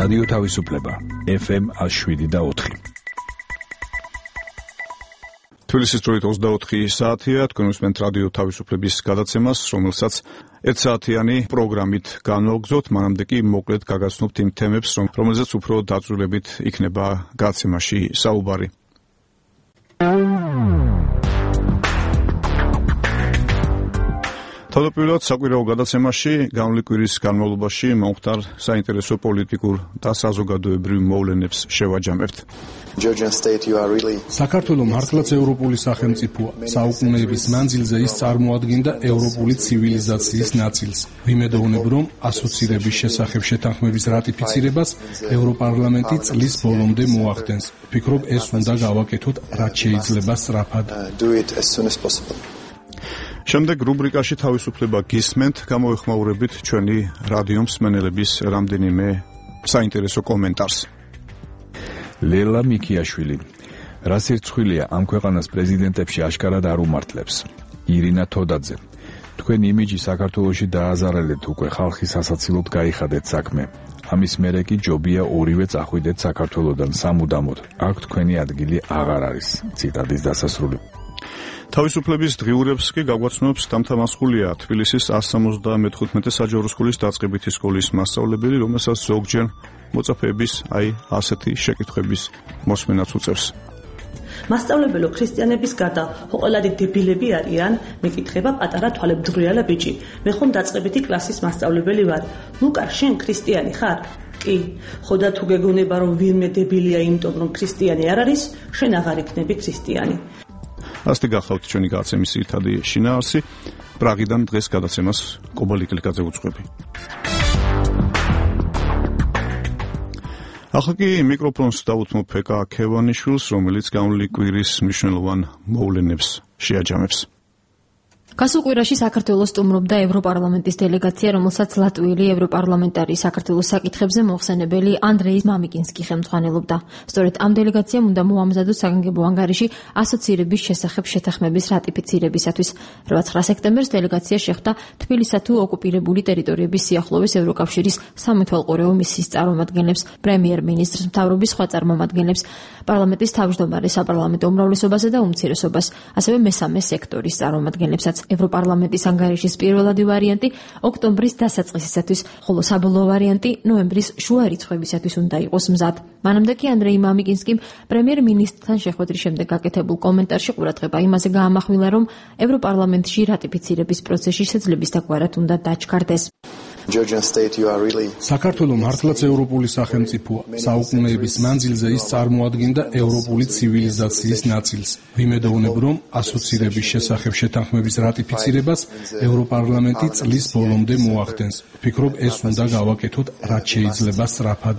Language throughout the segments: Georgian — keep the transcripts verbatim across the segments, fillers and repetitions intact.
რადიო თავისუფლება ეფ ემ ათი შვიდი და ოთხი. თბილისის დროით ოცდაოთხი საათია, თქვენ უსმენთ რადიო თავისუფლების გადაცემას, რომელსაც ერთსაათიანი პროგრამით განვაგრძობთ, მანამდე კი მოკლედ გაგაცნობთ იმ თემებს, რომელზეც უფრო დაწვრილებით იქნება გადაცემაში საუბარი. თავდაპირველად საკვირაო გადაცემაში განვლილი კვირის განმავლობაში მომხდარ საინტერესო პოლიტიკურ და საზოგადოებრივ მოვლენებს შევაჯამებთ. საქართველო მართლაც ევროპული სახელმწიფოა. საუკუნეების მანძილზე ის წარმოადგენდა ევროპული ცივილიზაციის ნაწილს. ვიმედოვნებ, რომ ასოცირების შესახებ შეთანხმების რატიფიცირებას ევროპარლამენტი წლის ბოლომდე მოახდენს. ვფიქრობ, ეს უნდა გავაკეთოთ რაც შეიძლება სწრაფად. შემდეგ რუბრიკაში თავისუფლება გისმენთ, გამოვეხმაურებით ჩვენი რადიო მსმენელების რამდენიმე საინტერესო კომენტარს. ლელა მიქიაშვილი. რას ერთხვილია ამ ქვეყანას პრეზიდენტებში აშკარად არ უმართლებს. ირინა თოდაძე. თქვენ იმიჯი საქართველოში დააზარალეთ უკვე, ხალხის ასაცილოდ გაიხადეთ საქმე. ამის მერე კი ჯობია ორივე წახვიდეთ საქართველოდან სამუდამოდ. აქ თქვენი ადგილი აღარ არის. ციტატის დასასრული. თავისუფლების დღიურებს კი გაგვაცნობს დამთამასხულია თბილისის ასი სამოცდამეთხუთმეტე საჯარო სკოლის დაწყებითი სკოლის მასწავლებელი, რომელსაც ზოგჯერ მოწაფეების აი ასეთი შეკითხვების მოსმენაც უწევს. მასწავლებელო, ქრისტიანების გარდა ყველადი დებილები არიან? მეკითხება პატარა თვალებდღვრიალა ბიჭი. მე ხომ დაწყებითი კლასის მასწავლებელი ვარ. ლუკა, შენ ქრისტიანი ხარ? კი. ხოდა თუ გეგონება რომ ვინმე დებილია იმიტომ რომ ქრისტიანი არ არის, შენ აღარ იქნები ქრისტიანი. ასეთი გახლავთ ჩვენი გადაცემის ძირითადი შინაარსი. პრაღიდან დღეს გადაცემას კობალ იკლიკაძე უძღვები. ახლა კი მიკროფონს დავუთმობ ფეკა ქევანიშვილს, რომელიც განვლილი კვირის მნიშვნელოვან მოვლენებს შეაჯამებს. გასულ კვირაში საქართველოს სტუმრობდა ევროპარლამენტის დელეგაცია, რომელსაც ლატვიელი ევროპარლამენტარი საქართველოს საკითხებზე მოხსენებელი ანდრეი მამიკინსკი ხელმძღვანელობდა. სწორედ ამ დელეგაციამ უნდა მოამზადოს საგანგებო ანგარიში ასოცირების შესახებ შეთანხმების რატიფიცირებისათვის. რვა სექტემბერს დელეგაცია შეხვდა თბილისსა თუ ოკუპირებული ტერიტორიების სიახლოვეს ევროკავშირის სამეთვალყურეო მისიის წარმომადგენლებს, პრემიერ-მინისტრს, მთავრობის სხვა წარმომადგენლებს, პარლამენტის თავმჯდომარეს, საპარლამენტო უმრავლესობასა და უმცირესობას, ასევე მესამე სექტორის წარმომადგენლებსაც. ევროპარლამენტის ანგარიშის პირველადი ვარიანტი ოქტომბრის დასაწყისისათვის, ხოლო საბოლოო ვარიანტი ნოემბრის შუა რიცხვებისათვის უნდა იყოს მზად. მანამდე კი ანდრეი მამიკინსკიმ პრემიერ-მინისტრთან შეხვედრის შემდეგ გაკეთებულ კომენტარში ყურადღება იმაზე გაამახვილა, რომ ევროპარლამენტში რატიფიცირების პროცესში შეძლების დაგვარად უნდა დაჩქარდეს. საქართველო მართლაც ევროპული სახელმწიფოა. საუკუნეების მანძილზე ის წარმოადგენდა ევროპული ცივილიზაციის ნაწილს. ვიმედოვნებ, რომ ასოცირების შესახებ შეთანხმების რატიფიცირებას ევროპარლამენტი წლის ბოლომდე მოახდენს. ვფიქრობ, ეს უნდა გავაკეთოთ რაც შეიძლება სწრაფად.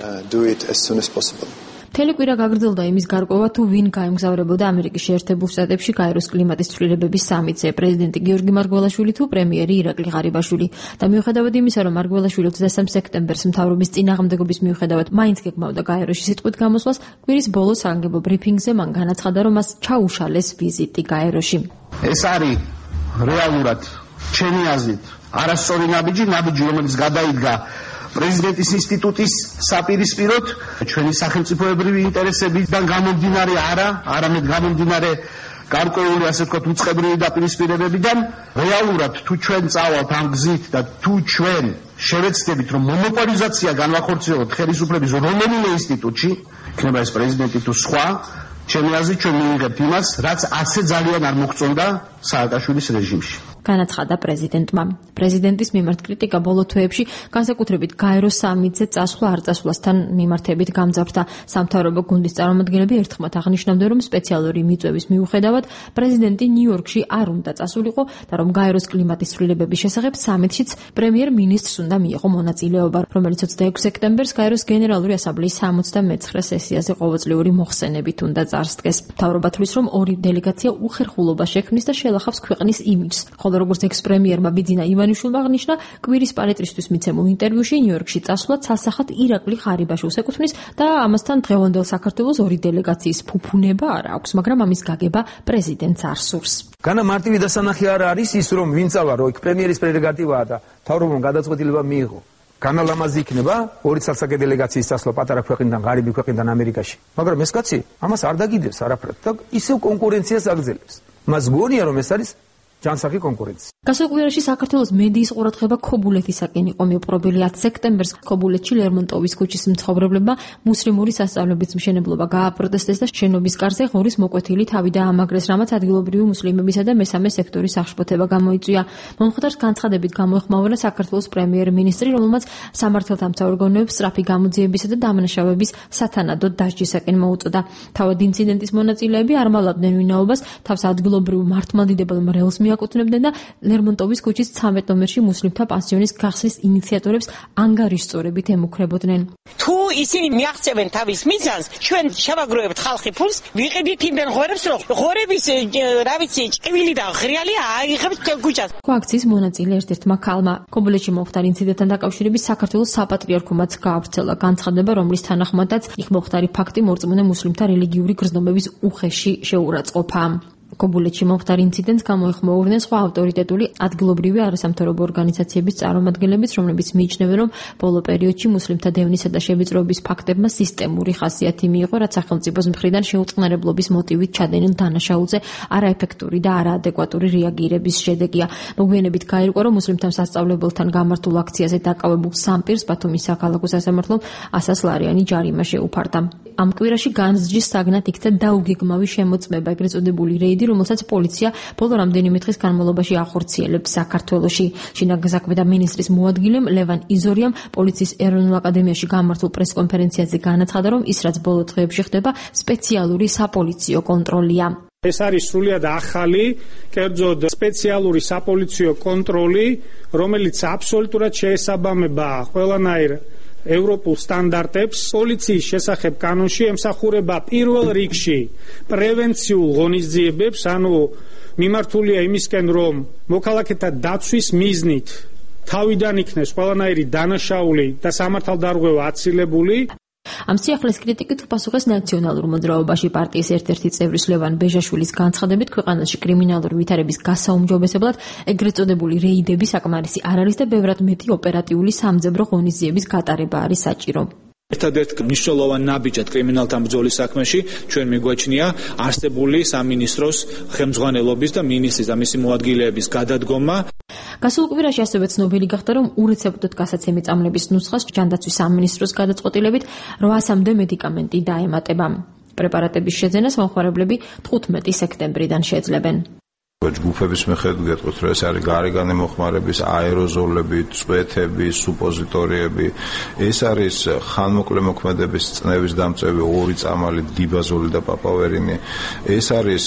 მთელი კვირა გაგრძელდა იმის გარკვევა, თუ ვინ გაემგზავრებოდა ამერიკის შეერთებულ შტატებში გაეროს კლიმატის ცვლილებების სამიტზე, პრეზიდენტი გიორგი მარგველაშვილი თუ პრემიერი ირაკლი ღარიბაშვილი. და მიუხედავად имისა, რომ მარგველაშვილი ოცდასამ სექტემბერს მთავრობის წინააღმდეგობის მიუხედავად მაინც გეგმავდა გაეროში სიტყვით გამოსვლას, კვირის ბოლოს საგანგებო ბრიფინგზე მან განაცხადა, რომ მას ჩაუშალეს ვიზიტი გაეროში. ეს არის რეალურად ჩემი აზრით არასწორი ნაბიჯი, ნაბიჯი, რომელიც გადაიდგა პრეზიდენტის ინსტიტუტის საპირისპიროდ, ჩვენი სახელმწიფოებრივი ინტერესებიდან გამომდინარე არა, არამედ გამომდინარე გარკვეული, ასე ვთქვათ, უწყებრივი დაპირისპირებებიდან. რეალურად თუ ჩვენ წავალთ ამ გზით და თუ ჩვენ შევეცდებით, რომ მონოპოლიზაცია განვახორციელოთ ხელისუფლების რომელიმე ინსტიტუტში, იქნება ეს პრეზიდენტი თუ სხვა, ჩემი აზრით ჩვენ მივიღებთ იმას, რაც ასე ძალიან არ მოგწონდა სააკაშვილის რეჟიმში. განაცხადა პრეზიდენტმა. პრეზიდენტის მიმართ კრიტიკა ბოლო თვეებში განსაკუთრებით გაეროს სამიტზე წასვლა არ წასვლასთან მიმართებით გამძაფრდა. სამთავრობო გუნდის წარმომადგენლები ერთხმად აღნიშნავდნენ, რომ სპეციალური მიწვევის მიუხედავად პრეზიდენტი ნიუ-იორკში არ უნდა წასულიყო და რომ გაეროს კლიმატის ცვლილებების შესახებ სამიტშიც პრემიერ-მინისტრს უნდა მიეღო მონაწილეობა, რომელიც ოცდაექვსი სექტემბერს გაეროს გენერალური ასამბლეის სამოცდამეცხრე სესიაზე ყოველწლიური მოხსენებით უნდა წარსდგეს. მთავრობა თვლის, რომ ორი დელეგაცია უხერხულობა შექმნის და შელახავს ქვეყნის იმიჯს. როგორც ექს-პრემიერმა ბიძინა ივანიშვილმა აღნიშნა, კვირის პალეტრისთვის მიცემულ ინტერვიუში ნიუ-იორკში წასვლა ცალსახად ირაკლი ღარიბაშვილს ეკუთვნის და ამასთან დღევანდელ საქართველოს ორი დელეგაციის ფუფუნება არ აქვს, მაგრამ ამის გაგება პრეზიდენტს არ სურს. განა მარტივი დასანახი არ არის ის, რომ ვინ წავა, რომ პრემიერის პრეროგატივაა და მთავრობამ გადაწყვეტილება მიიღო. განალამაზი იქნება ორი ცალსაკე დელეგაციის წასვლა პატარა ქვეყნიდან, ღარიბი ქვეყნიდან ამერიკაში. მაგრამ ეს კაცი ამას არ დაგიდებს არაფრად და ისევ კონკურენციას აგრძელებს. მას გონია რომ ეს არის ჯანსაღი კონკურენცია. გასულ კვირაში საქართველოს მედიის ყურადღება ქობულეთისაკენ იყო მოპყრობილი. ათი სექტემბერს ქობულეთში ლერმონტოვის ქუჩის მცხოვრებლებმა მუსლიმური სასწავლებლის მშენებლობა გააპროტესტეს და შენობის კარზე ღორის მოკვეთილი თავი დაამაგრეს, რამაც ადგილობრივი მუსლიმებისა და მესამე სექტორის აღშფოთება გამოიწვია. მომხდარს განცხადებით გამოეხმაურა საქართველოს პრემიერ-მინისტრი, რომელმაც სამართალდამცავ ორგანოებს სწრაფი გამოძიებისა და დამნაშავების სათანადოდ დასჯისაკენ მოუწოდა. თავად ინციდენტის მონაწილეები არ მალავდნენ ვინაობას, თავს ადგილობრივ მართლმადიდებელ მრევლს აკუთვნებდნენ და ლერმონტოვის ქუჩის ცამეტ ნომერში მუსლიმთა პანსიონის გახსნის ინიციატორებს ანგარიშწორებით ემუქრებოდნენ. თუ ისინი მიაღწევენ თავის მიზანს, ჩვენ შევაგროვებთ ხალხი ფულს, ვიყიდით იმდენ ღორებს, რომ ღორების რა ვიცი, ჭკვილი და ღრიალი აიღებს თელ ქუჩას. აქციის მონაწილე ერთ-ერთმა ქალმა ქობულეთში მომხდარ ინციდენტთან დაკავშირებით საქართველოს საპატრიარქომაც გაავრცელა განცხადება, რომლის თანახმადაც იქ მომხდარი ფაქტი მორწმუნე მუსლიმთა რელიგიური გრძნობების უხეში შეურაცხყოფა. ქობულეთში მომხდარ ინციდენტს გამოეხმაურნენ სხვა ავტორიტეტული ადგილობრივი არასამთავრობო ორგანიზაციების წარმომადგენლებიც, რომლებიც მიიჩნევენ, რომ ბოლო პერიოდში მუსლიმთა დევნისა და შევიწროების ფაქტებმა სისტემური ხასიათი მიიღო, რაც სახელმწიფოს მხრიდან შეუწყნარებლობის მოტივით ჩადენილ დანაშაულზე არაეფექტური და არაადეკვატური რეაგირების შედეგია. მოგვიანებით გაირკვა, რომ მუსლიმთა სასწავლებელთან გამართულ აქციაზე დაკავებულ სამ პირს ბათუმის საქალაქო სასამართლომ ასას ლარიანი ჯარიმა შეუფარდა. ამ კვირაში განსჯის საგნად იქცა დაუგეგმავი შემოწმება, ეგრეთ წოდებული რეიდი, რომელსაც პოლიცია ბოლო რამდენიმე დღის განმავლობაში ახორციელებს საქართველოში. შინაგანსაქმე და მინისტრის მოადგილემ ლევან იზორიამ პოლიციის ეროვნულ აკადემიაში გამართულ პრესკონფერენციაზე განაცხადა, რომ ის რაც ბოლო დღეებში ხდება, სპეციალური საპოლიციო კონტროლია. ეს არის სრულიად ახალი, კერძოდ სპეციალური საპოლიციო კონტროლი, რომელიც აბსოლუტურად შეესაბამება ყველანაირ ევროპულ სტანდარტებს. პოლიციის შესახებ კანონში ემსახურება პირველ რიგში პრევენციულ ღონისძიებებს, ანუ მიმართულია იმისკენ, რომ მოქალაქეთა დაცვის მიზნით თავიდან იქნეს ყველანაირი დანაშაული და სამართალდარღვევა აცილებული. ამ სიახლეს კრიტიკით პასუხეს ნაციონალურ მოძრაობაში პარტიის ერთ-ერთი წევრის ლევან ბეჟაშვილის განცხადებით, ქვეყანაში კრიმინალური ვითარების გასაუმჯობესებლად ეგრეთ წოდებული რეიდები საკმარისი არ არის და ბევრად მეტი ოპერატიული სამძებრო ღონისძიების გატარება არის საჭირო. ერთადერთ მნიშვნელოვან ნაბიჯად კრიმინალთან ბრძოლის საქმეში ჩვენ მიგვაჩნია არსებული სამინისტროს ხელმძღვანელობის და მინისტრის და მისი მოადგილეების გადადგომა. გასულ კვირაში ასევე ცნობილი გახდა, რომ ურეცეპტოდ გასაცემი წამლების ნუსხას ჯანდაცვის სამინისტროს გადაწყვეტილებით რვასამდე მედიკამენტი დაემატება. პრეპარატების შეძენას მომხმარებლები თხუთმეტი სექტემბრიდან შეძლებენ. ჯგუფების მიხედვით გეტყვით, რომ ეს არის გარეგანი მოხმარების აეროზოლები, წვეთები, სუპოზიტორიები. ეს არის ხანმოკლე მოქმედების წნევის დამწევი ორი წამალი, დიბაზოლი და პაპავერინი. ეს არის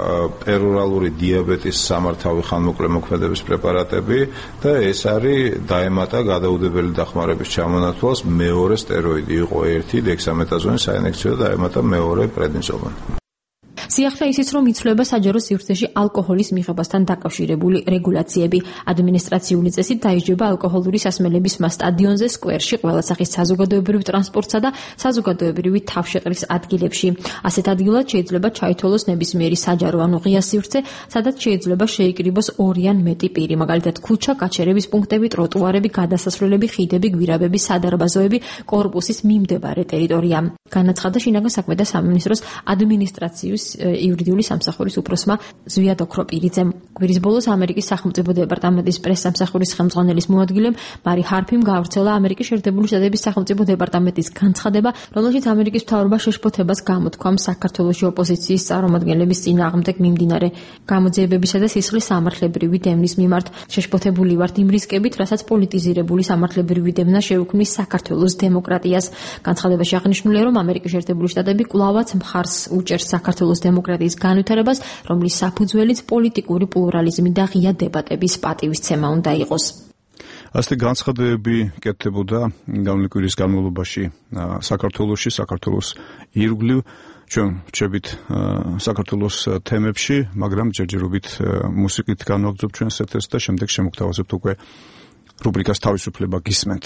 პერორალური დიაბეტის სამართავი ხანმოკლე მოქმედების პრეპარატები და ეს არის დაემატა გადაუდებელი დახმარების ჩამონათვალს მეორე სტეროიდი. იყო ერთი დექსამეტაზონი საინექციო და დაემატა მეორე პრედნიზოლონი. სიახლე ისიც, რომ იცვლება საჯარო სივრცეში ალკოჰოლის მიღებასთან დაკავშირებული რეგულაციები. ადმინისტრაციული წესით დაიჯება ალკოჰოლური სასმელების მას სტადიონზე, სკვერში, ყველა სახის საზოგადოებრივ ტრანსპორტსა და საზოგადოებრივი თავშეყრის ადგილებში. ასეთ ადგილად შეიძლება ჩაითვალოს ნებისმიერი საჯარო ანუ ღია სივრცე, სადაც შეიძლება შეიკრიბოს ორი ან მეტი პირი, მაგალითად ქუჩა, გაჩერების პუნქტები, ტროტუარები, გადასასვლელები, ხიდები, გვირაბები, სადარბაზოები, კორპუსის მიმდებარე ტერიტორია. განაცხადა შინაგან საქმეთა და სამინისტროს ადმინისტრაციის იურიდიული სამსახურის უფროსმა ზვიად ოქროპირიძემ. კვირის ბოლოს ამერიკის სახელმწიფო დეპარტამენტის პრესსამსახურის ხელმძღვანელის მოადგილემ მარი ჰარფიმ გაავრცელა ამერიკის შეერთებული შტატების სახელმწიფო დეპარტამენტის განცხადება, რომელშიც ამერიკის მთავრობა შეშფოთებას გამოთქვამს საქართველოში ოპოზიციის წარმომადგენლების წინააღმდეგ მიმდინარე გამოძიებებისა და სისხლის სამართლებრივი დევნის მიმართ. შეშფოთებული ვართ იმ რისკებით, რასაც პოლიტიზირებული სამართლებრივი დევნა შეუქმნის საქართველოს დემოკრატიას. განცხადებაში აღნიშნულია, რომ ამერიკის შეერთებული შტატები კვლავაც მხარს უჭერს საქართველოს დემოკრატიის განვითარებას, რომლის საფუძველიც პოლიტიკური პლურალიზმი და ღია დებატების პატივისცემა უნდა იყოს. ასეთი განცხადებები კეთდებოდა გამოვლენილი კვირის განმავლობაში საქართველოში, საქართველოს ირგვლივ. ჩვენ ვჩებით საქართველოს თემებში, მაგრამ ჯერჯერობით მუსიკით განვაგრძობთ ჩვენს ეთერს და შემდეგ შემოგთავაზებთ უკვე რუბრიკას თავისუფლება გისმენთ.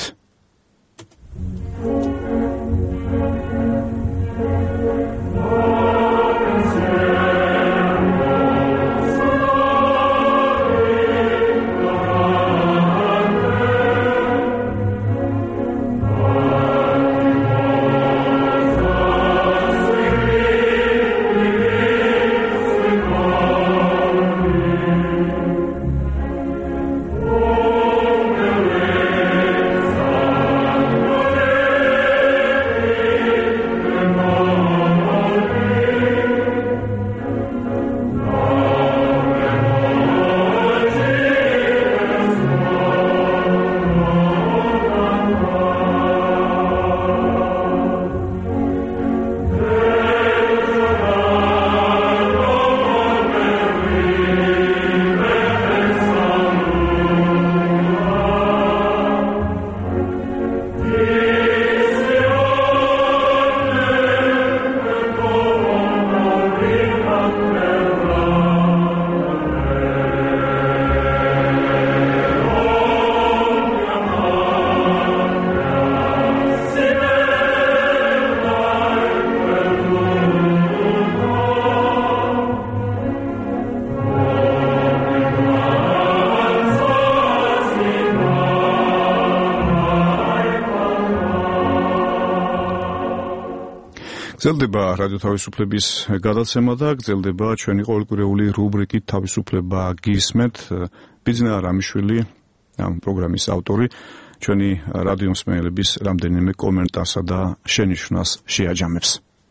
გრძელდება რადიო თავისუფლების გადაცემა და გრძელდება ჩვენი ყოველკვირეული რუბრიკი თავისუფლება გისმენთ. ბიძინა რამიშვილი ამ პროგრამის ავტორი ჩვენი რადიო მსმენელების რამდენიმე კომენტარსა და შენიშვნას შეაჯამებს.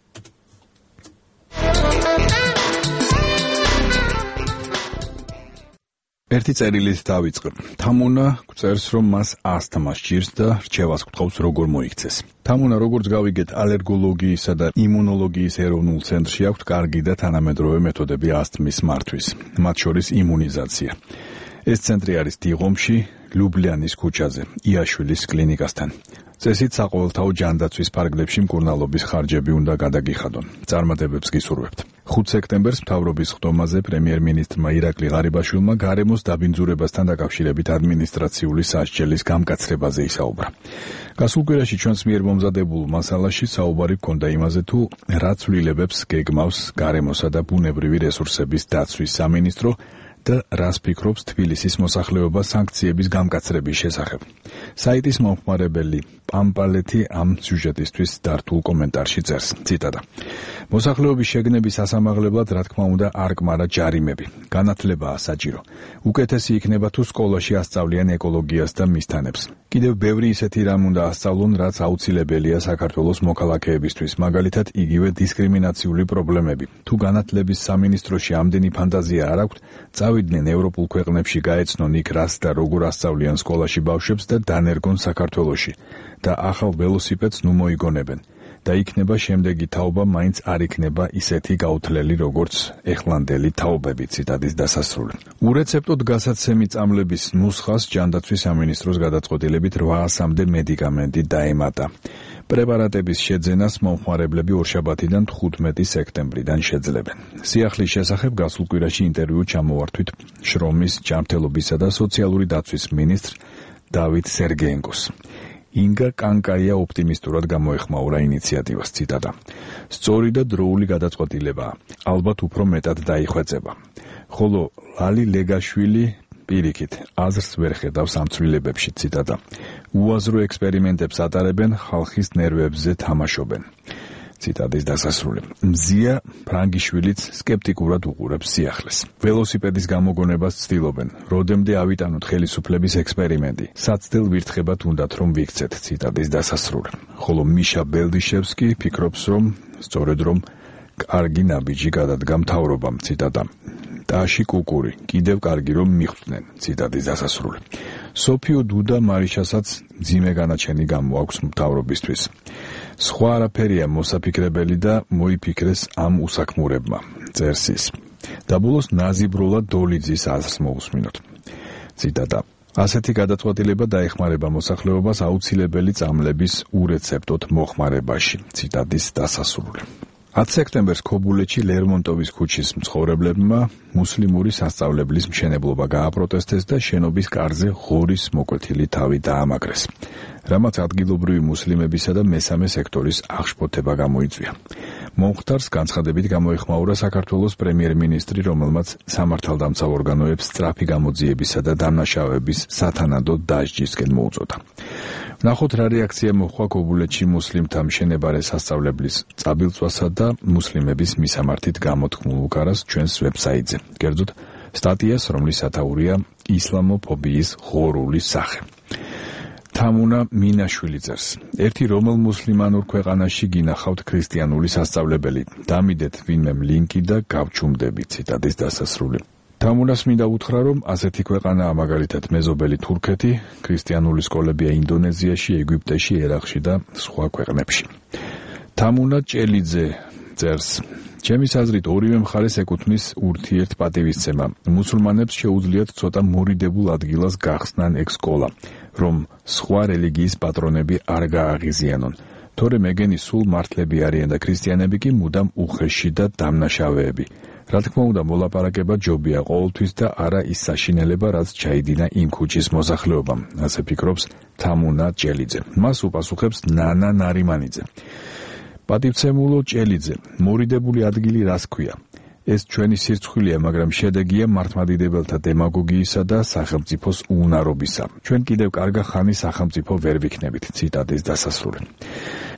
ერთი წერილით დავიწყე. თამუნა წერს, რომ მას ასთმა სჭირს და რჩევას გთხოვს როგორ მოიქცეს. თამუნა, როგორც გავიგეთ, ალერგოლოგიისა და იმუნოლოგიის ეროვნულ ცენტრში აქვთ კარგი და თანამედროვე მეთოდები ასთმის მართვის, მათ შორის იმუნიზაცია. ეს ცენტრი არის დიღომში, ლუბლიანის ქუჩაზე, იაშვილის კლინიკასთან. წესით საყოველთაო ჯანდაცვის ფარგლებში მკურნალობის ხარჯები უნდა გადაგიხადონ. წარმატებებს გისურვებთ. ხუთი სექტემბერს მთავრობის ხდომაზე პრემიერ-მინისტრმა ირაკლი ღარიბაშვილმა გარემოს დაბინძურებასთან დაკავშირებით ადმინისტრაციული სასჯელის გამკაცრებაზე ისაუბრა. გასულ კვირაში ჩვენს მიერ მომზადებულ მასალაში საუბარი ჰქონდა იმაზე, თუ რა ცვლილებებს გეგმავს გარემოსა და ბუნებრივი რესურსების დაცვის სამინისტრო და რას ფიქრობს თბილისის მოსახლეობა სანქციების გამკაცრების შესახებ. საიტის მომხმარებელი პამპალეთი ამ სიუჟეტისთვის დართულ კომენტარში წერს, ციტატა: მოსახლეობის შეგნების ასამაღლებლად, რა თქმა უნდა, არ კმარა ჯარიმები. განათლებაა საჭირო. უკეთესი იქნება თუ სკოლაში ასწავლიან ეკოლოგიას და მისთანებს. კიდევ ბევრი ისეთი რამ უნდა ასწავლონ, რაც აუცილებელია საქართველოს მოქალაქეებისთვის, მაგალითად იგივე დისკრიმინაციული პრობლემები. თუ განათლების სამინისტროში ამდენი ფანტაზია არ აქვთ, წავიდნენ ევროპულ ქვეყნებში, გაეცნონ იქ რას და როგორ ასწავლიან სკოლაში ბავშვებს და დანერგონ საქართველოში და ახალ ველოსიპედს ნუ მოიგონებენ. და იქნება შემდეგი თაობა მაინც არ იქნება ისეთი გაუთლელი როგორც ეხლანდელი თაობები. ციტატის დასასრული. ურეცეპტოდ გასაცემი წამლების ნუსხას ჯანდაცვის სამინისტროს გადაწყვეტილებით რვაასამდე მედიკამენტი დაემატა. პრეპარატების შეძენას მომხმარებლები ორშაბათიდან თხუთმეტი სექტემბრიდან შეძლებენ. სიახლის შესახებ გასულ კვირაში ინტერვიუ ჩამოვართვით შრომის, ჯანმრთელობისა და სოციალური დაცვის მინისტრ დავით სერგეენკოს. ინგა კანკაია ოპტიმისტურად გამოეხმაურა ინიციატივას, ციტატა: სწორი და დროული გადაწყვეტილებაა, ალბათ უფრო მეტად დაიხვეწება. ხოლო ლალი ლეგაშვილი პირიქით აზრს ვერ ხედავს ამ ცვლილებებში, ციტატა: უაზრო ექსპერიმენტებს ატარებენ, ხალხის ნერვებზე თამაშობენ. ციტატის დასასრული. მზია ფრანგიშვილიც სკეპტიკურად უყურებს სიახლეს. ველოსიპედის გამოგონებას ცდილობენ. როდემდე ავიტანოთ ხელისუფლების ექსპერიმენტი. საცდელ ვირთხებად უნდათ რომ ვიქცეთ. ციტატის დასასრული. ხოლო მიშა ბელდიშევსკი ფიქრობს, რომ სწორედ რომ კარგი ნაბიჯი გადადგა მთავრობამ. ციტატა: ტაში კუკური, კიდევ კარგი რომ მიხვდნენ. ციტატის დასასრული. სოფიო დუდა მარიშასაც მძიმე განაჩენი გამოაქვს მთავრობისთვის. სხვა არაფერია მოსაფიქრებელი და მოიფიქრეს ამ უსაქმურებმა, წერს ის. და ბოლოს ნაზიბროლა დოლიძის აზრს მოусმინოთ. ციტატა: ასეთი გადაწყვეტილება დაეხმარება მოსახლეობას აუცილებელი წამლების ურეცეპტოდ მოხმარებაში. ციტატის დასასრული. ათი სექტემბერს ქობულეთში ლერმონტოვის ქუჩის მცხოვრებლებმა მუსლიმური სასწავლებლის მშენებლობა გააპროტესტეს და შენობის კარზე ღორის მოკვეთილი თავი დაამაგრეს, რამაც ადგილობრივი მუსლიმებისა და მესამე სექტორის აღშფოთება გამოიწვია. მომხდარს განცხადებით გამოეხმაურა საქართველოს პრემიერ-მინისტრი, რომელმაც სამართალდამცავ ორგანოებს სწრაფი გამოძიებისა და დამნაშავების სათანადო დასჯისკენ მოუწოდა. ნახოთ რა რეაქცია მოჰყვა ქობულეთში მუსლიმთა მშენებარე სასწავლებლის წაბილწვასა და მუსლიმების მისამართით გამოთქმულ უკარას ჩვენს ვებსაიტზე. კერძოდ სტატიას, რომლის სათაურია ისლამოფობიის ღორული სახე. თამუნა მინაშვილი წერს: ერთი რომელ მუსლიმანურ ქვეყანაში გინახავთ ქრისტიანული სასწავლებელი, დამიდეთ ვინმემ ლინკი და გავჩუმდებით. ციტატის დასასრული. თამუნას მინდა უთხრა, რომ ასეთი ქვეყანაა მაგალითად მეზობელი თურქეთი, ქრისტიანული სკოლებია ინდონეზიაში, ეგვიპტეში, ერაყში და სხვა ქვეყნებში. თამუნა ჭელიძე წერს: ჩემის აზრით ორივე მხარეს ეკუთვნის ურთიერთ პატივისცემა. მუსულმანებს შეუძლიათ ცოტა მორიდებულ ადგილას გახსნან ეგ სკოლა, რომ სხვა რელიგიის პატრონები არ გააღიზიანონ. თორემ ეგენი სულ მართლები არიან და ქრისტიანები კი მუდამ უხეში და დამნაშავეები. რა თქმა უნდა, მოლაპარაკება ჯობია ყოველთვის და არა ის საშინელება, რაც ჩაიდინა იმ ქუჩის მოსახლეობამ, ასე ფიქრობს თამუნა ჭელიძე. მას უპასუხებს ნანა ნარიმანიძე. პატივცემულო ჭელიძე, მორიდებული ადგილი რას ქვია? ეს ჩვენი სირცხვილია, მაგრამ შედეგია მართლმადიდებელთა დემაგოგიისა და სახელმწიფოს უუნარობისა. ჩვენ კიდევ კარგა ხანი სახელმწიფო ვერ ვიქნებით. ციტატის დასასრული.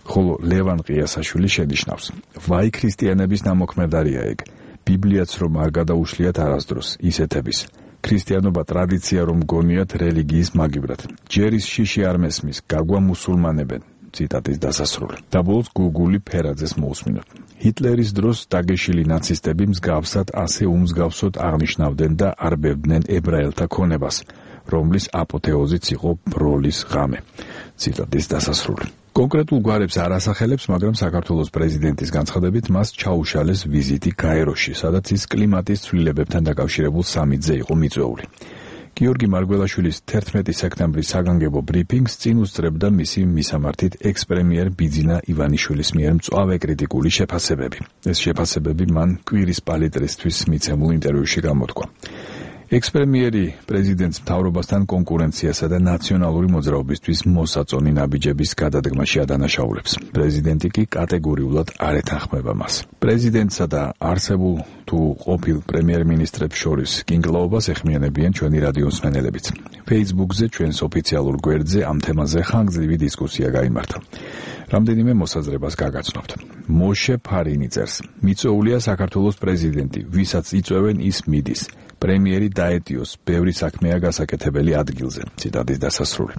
ხოლო ლევან ყიასაშვილი შენიშნავს: ვაი ქრისტიანების ნამოქმედარია ეგ. ბიბლიაც რომ არ გადაუშლიათ არასდროს ისეთების. ქრისტიანობა ტრადიცია რომ გონიათ რელიგიის მაგივრად. ჯერის შიში არ მესმის, გაგვა მუსულმანებენ. ციტატის დასასრული. დაბოლოს გუგული ფერაძეს მოусმინოთ. ჰიტლერის დროს დაგეშილი ნაცისტები მსგავსად ასე უმსგავსოდ აღნიშნავდნენ და არბებდნენ ებრაელთა ქონებას, რომლის აპოთეოზიც იყო ბროლის ღამე. ციტატის დასასრული. კონკრეტულ გვარებს არ ასახელებს, მაგრამ საქართველოს პრეზიდენტის განცხადებით მას ჩაუშალეს ვიზიტი გაეროში, სადაც ის კლიმატის ცვლილებებთან დაკავშირებულ სამიტზე იყო მიწვეული. გიორგი მარგველაშვილის თერთმეტი სექტემბრის საგანგებო ბრიფინგს წინ უსწრებდა მისი მისამართით ექს-პრემიერ ბიძინა ივანიშვილის მიერ მწვავე კრიტიკული შეფასებები. ეს შეფასებები მან კვირის პალიტრისთვის მიცემულ ინტერვიუში გამოთქვა. ექს-პრემიერი პრეზიდენტს მთავრობასთან კონკურენციასა და ნაციონალური მოძრაობისთვის მოსაწონი ნაბიჯების გადადგმაში ადანაშაულებს. პრეზიდენტი კი კატეგორიულად არ ეთანხმება მას. პრეზიდენტსა და არსებულ თუ ყოფილ პრემიერ-მინისტრებს შორის კინკლაობას ეხმიანებიან ჩვენი რადიოს მსმენელებიც. Facebook-ზე ჩვენს ოფიციალურ გვერდზე ამ თემაზე ხანგრძლივი დისკუსია გაიმართა. რამდენიმე მოსაზრებას გაგაცნობთ. მოშე ფარინი წერს: მიწვეულია საქართველოს პრეზიდენტი, ვისაც იწვევენ ის მიდის. პრემიერი დაეტიოს, ბევრი საქმეა გასაკეთებელი ადგილზე. ციტატის დასასრული.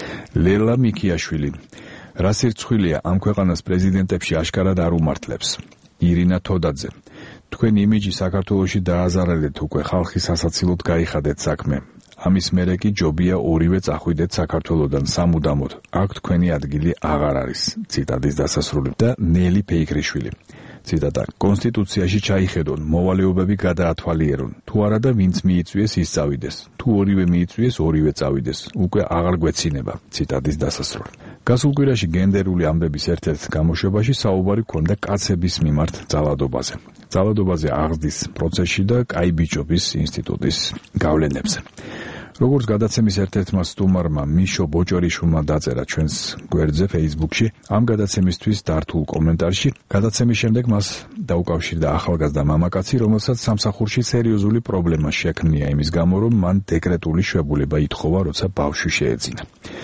ლელა მიქიაშვილი: რა სირცხვილია ამ ქვეყანას პრეზიდენტებში აშკარად არ უმართლებს. ირინა თოდაძე: თქვენ იმიჯი საქართველოში დააზარალეთ უკვე, ხალხის ასაცილოდ გაიხადეთ საქმე. ამის მერე კი ჯობია ორივე წახვიდეთ საქართველოდან სამუდამოდ. აქ თქვენი ადგილი აღარ არის. ციტატის დასასრული. და ნელი ფეიქრიშვილი: ციტატა: კონსტიტუციაში ჩაიხედონ, მოვალეობები გადაათვალიერონ. თუ არა და ვინც მიიწვიეს ის წავიდეს. თუ ორივე მიიწვიეს, ორივე წავიდეს. უკვე აღარ გვეცინება. ციტატის დასასრული. გასულ კვირაში გენდერული ამბების ერთ-ერთ გამოშვებაში საუბარი ჰქონდა კაცების მიმართ ძალადობაზე. ძალადობაზე აღზრდის პროცესში და კაიბიჭობის ინსტიტუტის გავლენებზე. როგორც გადაცემის ერთ-ერთმა სტუმარმა მიშო ბოჭორიშვილმა დაწერა ჩვენს გვერდზე Facebook-ში, ამ გადაცემისთვის დართულ კომენტარში, გადაცემის შემდეგ მას დაუკავშირდა ახალგაზრდა მამაკაცი, რომელსაც სამსახურში სერიოზული პრობლემა შექმნია იმის გამო, რომ მან დეკრეტული შვებულება ითხოვა, როცა ბავშვი შეეძინა.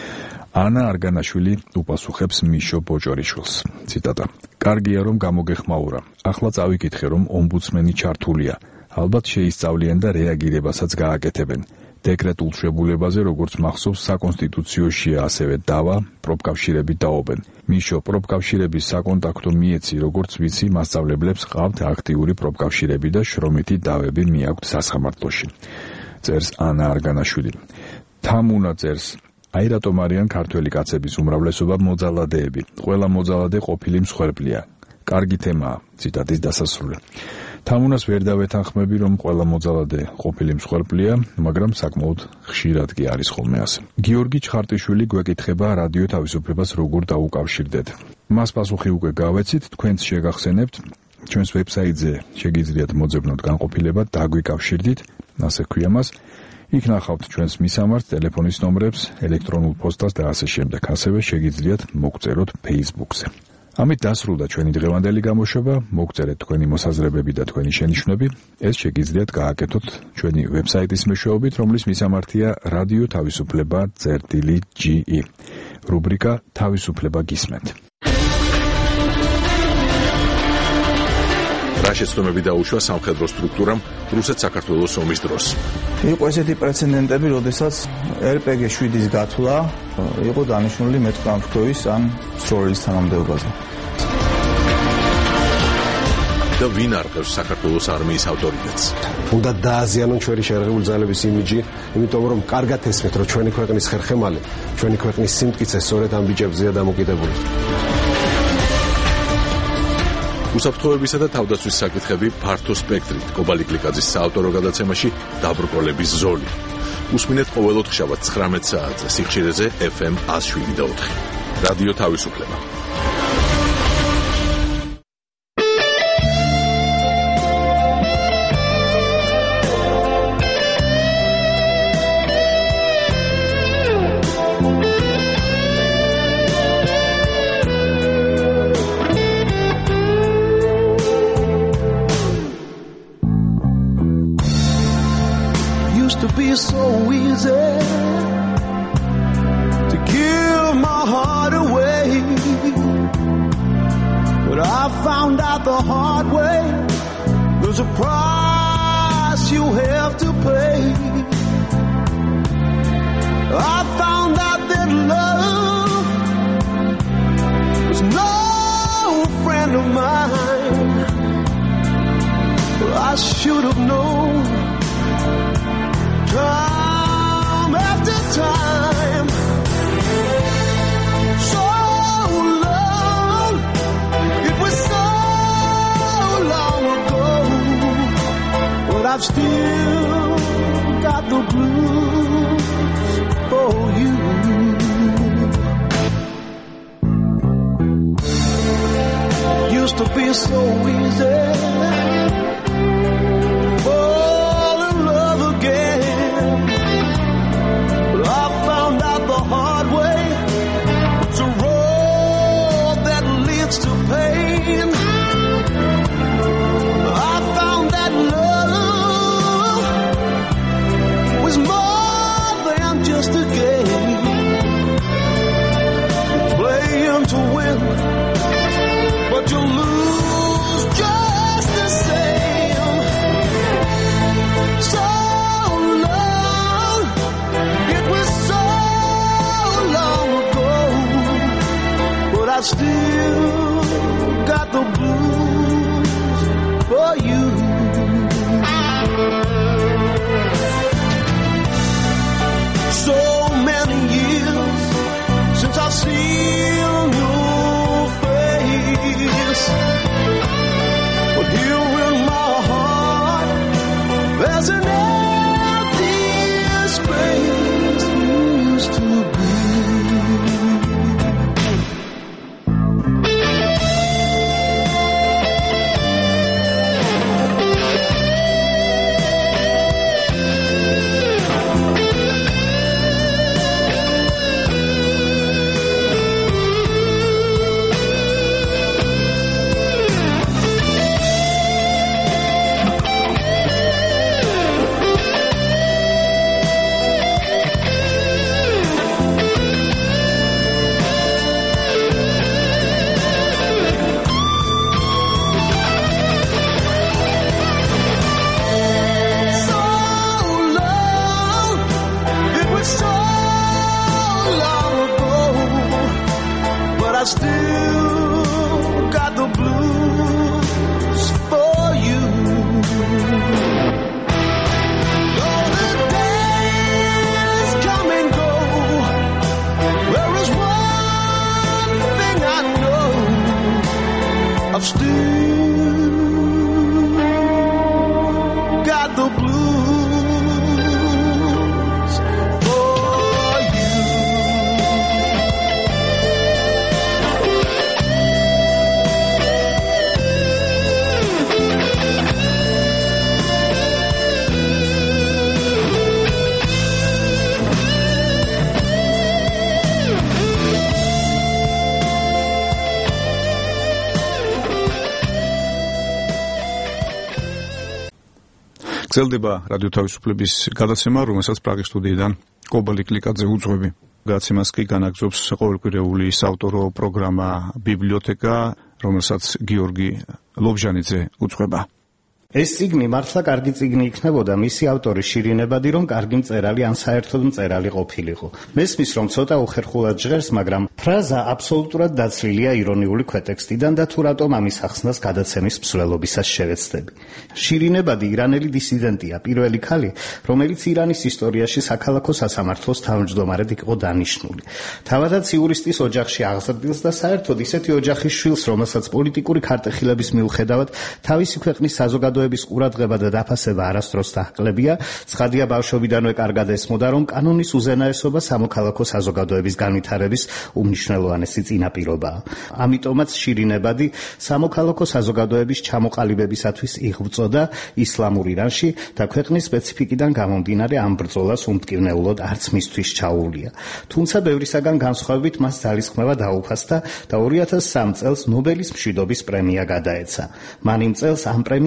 ანა არგანაშვილი უპასუხებს მიშო ბოჭორიშვილს. ციტატა: კარგია რომ გამოგეხმაურა. ახლა წავიკითხე რომ ომბუდსმენი ჩართულია. ალბათ შეისწავლიან და რეაგირებასაც გააკეთებენ. დეკრეტულ შვებულებაზე, როგორც მახსოვს, საკონსტიტუციოშია ასევე დავა, პროფკავშირები დაობენ. მიშო, პროფკავშირების საკონტაქტო მიეცი, როგორც ვიცი, მასწავლებლებს ყავთ აქტიური პროფკავშირები და შრომითი დავები მიაქვთ სასამართლოში. წერს ანა არგანაშვილი. თამუნა წერს: აი რატომ არიან ქართველი კაცების უმრავლესობა მოძალადეები. ყველა მოძალადე ყოფილი მსხვერპლია. კარგი თემაა. ციტატის დასასრული. თამუნას ვერ დავეთანხმები, რომ ყველა მოძალადე ყოფილი მსხვერპლია, მაგრამ საკმაოდ ხშირად კი არის ხოლმე ასე. გიორგი ჩხარტიშვილი გვეკითხება რადიო თავისუფლებას როგორ დაუკავშირდეთ. მას პასუხი უკვე გავეცით, თქვენც შეგახსენებთ. ჩვენს ვებსაიტზე შეგიძლიათ მოძებნოთ განყოფილება დაგვიკავშირდით, ასე ქვია მას. იქ ნახავთ ჩვენს მისამართს, ტელეფონის ნომრებს, ელექტრონულ პოსტას და ასე შემდეგ. ასევე შეგიძლიათ მოგწეროთ Facebook-ზე. ამით დასრულდა ჩვენი დღევანდელი გამოშვება. მოგწერეთ თქვენი მოსაზრებები და თქვენი შენიშვნები. ეს შეგიძლიათ გააკეთოთ ჩვენი ვებსაიტის მეშვეობით, რომლის მისამართია რადიო თავისუფლება წერტილი ჯი ი. რუბრიკა თავისუფლება გისმენთ. რა შეცდომები დაუშვა სამხედრო სტრუქტურამ რუსეთ-საქართველოს ომის დროს? იყო ესეთი პრეცედენტები, როდესაც ერ პე გი შვიდის გათვლა იყო დანიშნული მეთქვამთქოის ან სროლის თანამდებობაზე. და ვინ არყევს საქართველოს არმიის ავტორიტეტს? უნდა დააზიანონ ჩვენი შერღებული ძალების იმიჯი, იმიტომ რომ კარგად ესმით, რომ ჩვენი ქვეყნის ხერხემალი, ჩვენი ქვეყნის სიმტკიცე სწორედ ამ ბიჭებზეა დამოკიდებული. უსაფრთხოებისა და თავდაცვის საკითხები ფართო სპექტრით. კობალი კლიკაძის საავტორო გადაცემაში დაბრკოლების ზოლი. უსმინეთ ყოველ ოთხშაბათს ცხრამეტ საათზე სიხშირეზე ეფ ემ ათს შვიდი და ოთხი. რადიო თავისუფლება. So easy to give my heart away. found out the hard way. There's a price you have to pay. I found out that love was no friend of mine. I should have known time after time. So long, it was so long ago, but I've still got the blues for you. Used to be so easy. I still got the blues for you. So many years since I've seen your face, but here in my heart there's an empty space used to be. I still got the blues for you. Though the days come and go, there is one thing I know, I've still got the blues. გრძელდება რადიო თავისუფლების გადაცემა, რომელსაც პრაღის სტუდიიდან კობალი კლიკაძე უძღვები. გადაცემას კი განაგრძობს ყოველკვირეული საავტორო პროგრამა ბიბლიოთეკა, რომელსაც გიორგი ლობჟანიძე უძღვება. ეს წიგნი მართლა კარგი წიგნი იქნებოდა მისი ავტორის შირინებადი, რომ კარგი მწერალი ან საერთოდ მწერალი ყოფილიყო. მესმის, რომ ცოტა უხერხულად ჟღერს, მაგრამ ფრაზა აბსოლუტურად დაცლილია ირონიული ქვეტექსტიდან და თუ რატომ ამის ახსნას გადაცემის მსვლელობისას შევეცდები. შირინებადი ირანელი დისიდენტია, პირველი ქალი, რომელიც ირანის ისტორიაში საქალაქო სასამართლოს თავმჯდომარედ იყო დანიშნული. თავადაც იურისტის ოჯახში აღზრდილს და საერთოდ ისეთი ოჯახის შვილს, რომელსაც პოლიტიკური ქარტეხილების მიუხედავად თავისი ქვეყნის საზოგადოების ყურადღება და დაფასება არასდროს დაჰკლებია, ცხადია ბავშვობიდანვე კარგად ესმოდა, რომ კანონის უზენაესობა სამოქალაქო საზოგადოების განვითარების უმნიშვნელოვანესი წინაპირობაა. ამიტომაც შირინებადი სამოქალაქო საზოგადოების ჩამოყალიბებისათვის იღვწოდა ისლამურ ირანში და ქვეყნის სპეციფიკიდან გამომდინარე ამ ბრძოლას უმტკივნეულოდ არც მისთვის ჩაუვლია. თუმცა ბევრისაგან განსხვავებით მას ძალისხმევა დაუფასდა და ორი ათას სამი წელს ნობელის მშვიდობის პრემია გადაეცა. მან იმ წელს ამ პრემიის კანდიდატ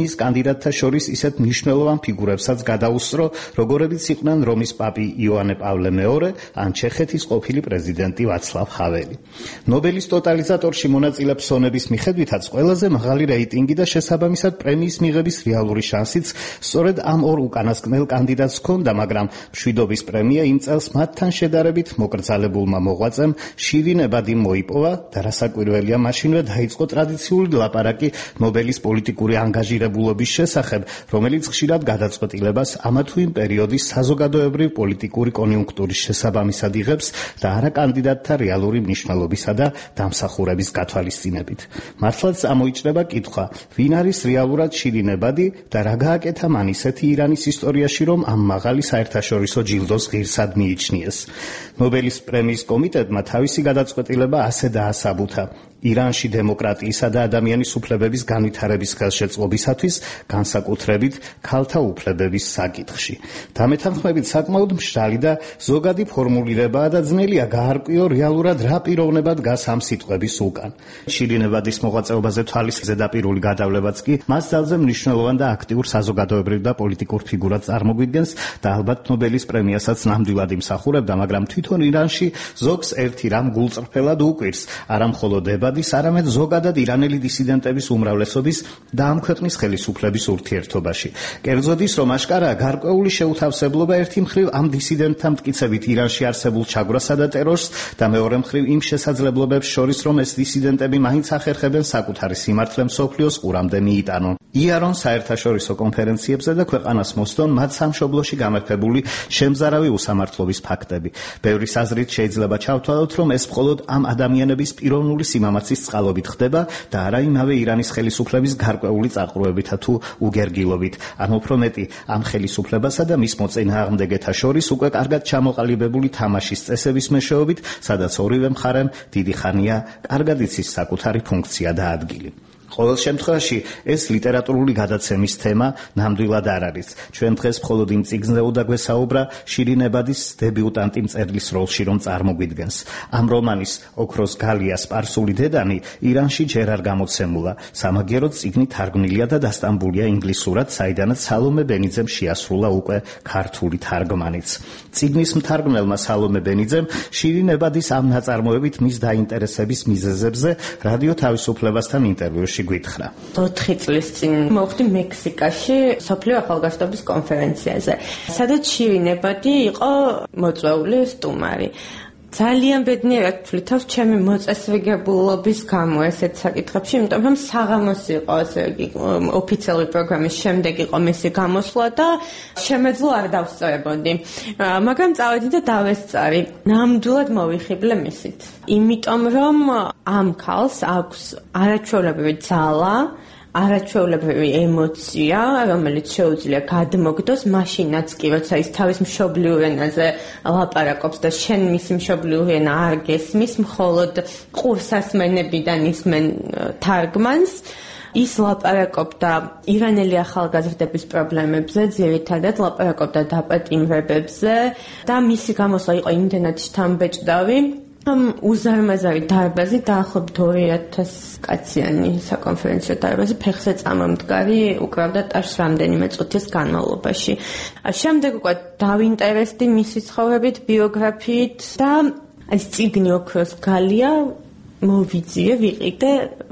კანდიდატთა შორის ისეთ მნიშვნელოვან ფიგურებსაც გადაუსწრო, როგორებიც იყვნენ რომის პაპი იოანე პავლე მეორე ან ჩეხეთის ყოფილი პრეზიდენტი ვაცლავ ჰაველი. ნობელის ტოტალიზატორში მონაწილე ფსონების მიხედვითაც ყველაზე მაღალი რეიტინგი და შესაბამისად პრემიის მიღების რეალური შანსიც სწორედ ამ ორ უკანასკნელ კანდიდატს ჰქონდა, მაგრამ მშვიდობის პრემია იმ წელს მათთან შედარებით მოკრძალებულმა მოღვაწემ შირინებადი მოიპოვა და რასაკვირველია, მაშინვე დაიწყო ტრადიციული ლაპარაკი ნობელის პოლიტიკური ანგაჟირებულობის შესახებ, რომელიც ხშირად გადაწყვეტილებას ამა თუ იმ პერიოდის საზოგადოებრივ პოლიტიკური კონიუნქტურის შესაბამისად იღებს და არა კანდიდატთა რეალური მნიშვნელობისა და დამსახურების გათვალისწინებით. მართლაც ამოიჭრება კითხვა, ვინ არის რეალურად შირინებადი და რა გააკეთა მან ისეთი ირანის ისტორიაში, რომ ამ მაღალი საერთაშორისო ჯილდოს ღირსად მიიჩნიეს. ნობელის პრემიის კომიტეტმა თავისი გადაწყვეტილება ასე დაასაბუთა: ირანში დემოკრატიისა და ადამიანის უფლებების განვითარების ხელშეწყობისათვის, განსაკუთრებით ქალთა უფლებების საკითხში. დამეთანხმებით საკმაოდ მშრალი და ზოგადი ფორმულირებაა და ძნელია გაარკვიო რეალურად რა პიროვნება დგას ამ სიტყვების უკან. შირინებადის მოღვაწეობაზე თვალის ზედაპირული გადავლებაც კი მას ძალზე მნიშვნელოვან და აქტიურ საზოგადოებრივ და პოლიტიკურ ფიგურად წარმოგვიდგენს და ალბათ ნობელის პრემიასაც ნამდვილად იმსახურებდა, მაგრამ თვითონ ირანში ზოგს ერთი რამ გულწრფელად უკვირს, არა მხოლოდ ებადის, არამედ ზოგადად ირანელი დისიდენტების უმრავლესობის და ამ ქვეყნის ხელისუფლების ურთიერთობაში. კერძოდ ის, რომ აშკარაა გარკვეული შეუთავსებლობა ერთი მხრივ ამ დისიდენტთა მტკიცებით ირანში არსებულ ჩაგვრასა და ტერორს და მეორე მხრივ იმ შესაძლებლობებს შორის, რომ ეს დისიდენტები მაინც ახერხებენ საკუთარი სიმართლე მსოფლიოს ყურამდე მიიტანონ. იარონ საერთაშორისო კონფერენციებზე და ქვეყანას მოსდონ მათ სამშობლოში გამეფებული შემზარავი უსამართლობის ფაქტები. ბევრის აზრით შეიძლება ჩავთვალოთ, რომ ეს მხოლოდ ამ ადამიანების პიროვნული სიმამაცის წყალობით ხდება და არა იმავე ირანის ხელისუფლების გარკვეული წარყრუებითა თუ უგერგილობით. ან უფრო მეტი, ამ ხელისუფლებასა და მის მოწინააღმდეგეთა შორის უკვე კარგად ჩამოყალიბებული თამაშის წესების მეშვეობით, სადაც ორივე მხარემ დიდი ხანია კარგად იცის საკუთარი ფუნქცია და ადგილი. ყოველ შემთხვევაში ეს ლიტერატურული გადაცემის თემა ნამდვილად არ არის. ჩვენ დღეს მხოლოდ იმ წიგნზე უნდა გვესაუბრა შირინებადის დებიუტანტი მწერლის როლში რომ წარმოგვიდგენს. ამ რომანის ოქროს გალია სპარსული დედანი ირანში ჯერ არ გამოცემულა. სამაგიეროდ წიგნი თარგმნილია და დასტამბულია ინგლისურად, საიდანაც სალომე ბენიძემ შეასრულა უკვე ქართული თარგმანიც. წიგნის მთარგმნელმა სალომე ბენიძემ შირინებადის ამ ნაწარმოებით მის დაინტერესების მიზეზებზე რადიო თავისუფლებასთან ინტერვიუში გითხრა. ოთხი წლის წინ მოვხდი მექსიკაში სოფლიო ახალგაზრდობის კონფერენციაზე, სადაც შირინებადი იყო მოწვეული სტუმარი. ძალიან ბედნიერად თვლითავს ჩემი მოწესრიგებულობის გამო ესეთ საკითხებში, იმიტომ რომ საღამოს იყო, ასე იგი, ოფიციალური პროგრამის შემდეგ იყო მისი გამოსვლა და შემეძლო არ დავსწრებოდი. მაგრამ წავედი და დავესწარი. ნამდვილად მოვიხიბლე მისით. იმიტომ რომ ამ ქალს აქვს არაჩვეულებრივი ძალა, არაჩვეულებრივი ემოცია, რომელიც შეუძლია გადმოგდოს მაშინაც კი, როცა ის თავის მშობლიურ ენაზე ლაპარაკობს და შენ მისი მშობლიურ ენა არ გესმის, მხოლოდ ყურსასმენებიდან ისმენ თარგმანს. ის ლაპარაკობდა ირანელი ახალგაზრდების პრობლემებზე, ძირითადად ლაპარაკობდა დაპატიმრებებზე და მისი გამოსვლა იყო იმდენად შთამბეჭდავი, ამ უზარმაზარი დარბაზი დაახლოებით ორი ათას კაციანი საკონფერენციო დარბაზი ფეხზე წამამდგარი უკრავდა ტაშს რამდენიმე წუთის განმავლობაში. შემდეგ უკვე დავინტერესდი მისი ცხოვრებით, ბიოგრაფიით და ეს წიგნი ოქროს გალია მოვიძიე, ვიყიდე.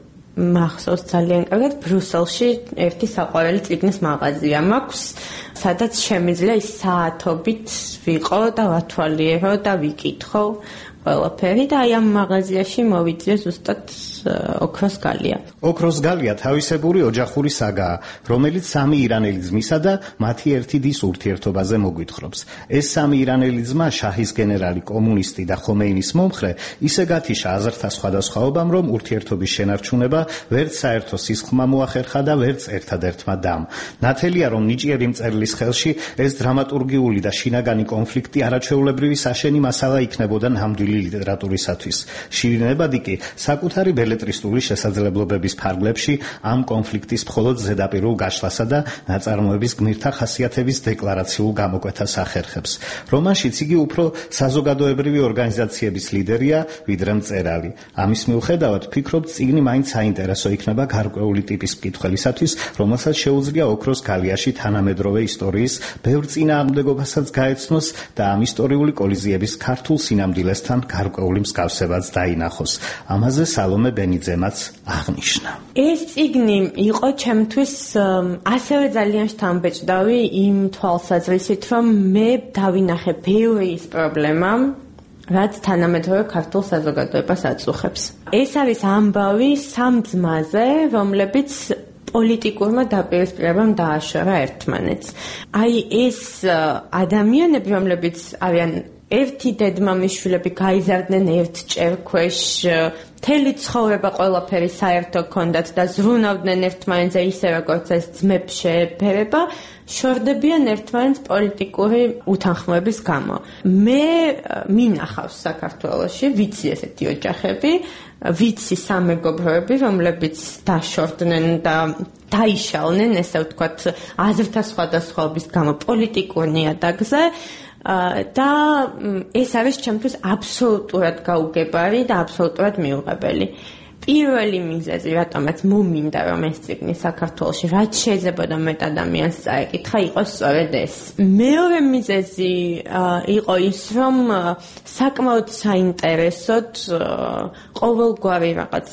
მახსოვს ძალიან კარგად, ბრუსელში ერთი საყვარელი წიგნის მაღაზია მაქვს, სადაც შემიძლია ის საათობით ვიყო და ვათვალიერო და ვიკითხო ყველაფერი და აი ამ მაღაზიაში მოვიძიე ზუსტად ოქროს გალია. ოქროს გალია თავისებური ოჯახური საგაა, რომელიც სამი ირანელი ძმისა და მათი ერთი დის ურთიერთობაზე მოგვითხრობს. ეს სამი ირანელი ძმა, შაჰის გენერალი, კომუნისტი და ხომეინის მომხრე, ისე გათიშა აზრთა სხვადასხვაობამ, რომ ურთიერთობის შენარჩუნება ვერც საერთო სისხლმა მოახერხა და ვერც ერთადერთმა დამ. ნათელია, რომ ნიჭიერი მწერლის მიღების ხელში ეს დრამატურგიული და შინაგანი კონფლიქტი არაჩვეულებრივი საშენი მასალა იქნებოდა ნამდვილი ლიტერატურისათვის. შირინებადი კი საკუთარი ბელეტრისტული შესაძლებლობების ფარგლებში ამ კონფლიქტის მხოლოდ ზედაპირულ გაშლასა და ნაწარმოების გმირთა ხასიათების დეკლარაციულ გამოკვეთას ახერხებს. რომანშიც იგი უფრო საზოგადოებრივი ორგანიზაციების ლიდერია, ვიდრე მწერალი. ამის მიუხედავად, ვფიქრობ, წიგნი მაინც საინტერესო იქნება გარკვეული ტიპის მკითხველისათვის, რომელსაც შეუძლია ოქროს გალიაში თანამედროვე ისტორიის ბევრ წინააღმდეგობასაც გაეცნოს და ამ ისტორიული კოლიზიების ქართულ სინამდვილესთან გარკვეული მსგავსებაც დაინახოს. ამაზე სალომე ბენიძემაც აღნიშნა. ეს წიგნი იყო ჩემთვის ასევე ძალიან შთამბეჭდავი იმ თვალსაზრისით, რომ მე დავინახე ბევრი ის პრობლემა, რაც თანამედროვე ქართულ საზოგადოებას აწუხებს. ეს არის ამბავი სამ ძმაზე, რომლებიც პოლიტიკურმა დაპირისპირებამ დააშორა ერთმანეთს. აი ეს ადამიანები, რომლებიც არიან ერთი დედმამიშვილები, გაიზარდნენ ერთ ჭერქვეშ, მთელი ცხოვრება ყველაფერი საერთო ჰქონდათ და ზრუნავდნენ ერთმანეთზე ისე როგორც ეს ძმებს შეეფერება, შორდებიან ერთმანეთს პოლიტიკური უთანხმოების გამო. მე მინახავს საქართველოში, ვიცი ესეთი ოჯახები, ვიცი სამეგობროები, რომლებიც დაშორდნენ და დაიშალნენ, ესე ვთქვათ, აზრთა სხვადასხვაობის გამო პოლიტიკურ ნიადაგზე. და ეს არის ჩემთვის აბსოლუტურად გაუგებარი და აბსოლუტურად მიუღებელი. პირველი მიზეზი, რატომაც მომინდა რომ ეს წიგნი საქართველოში რაც შეიძლებოდა მეტ ადამიანს წაეკითხა, იყო სწორედ ეს. მეორე მიზეზი იყო ის, რომ საკმაოდ საინტერესოდ ყოველგვარი რაღაც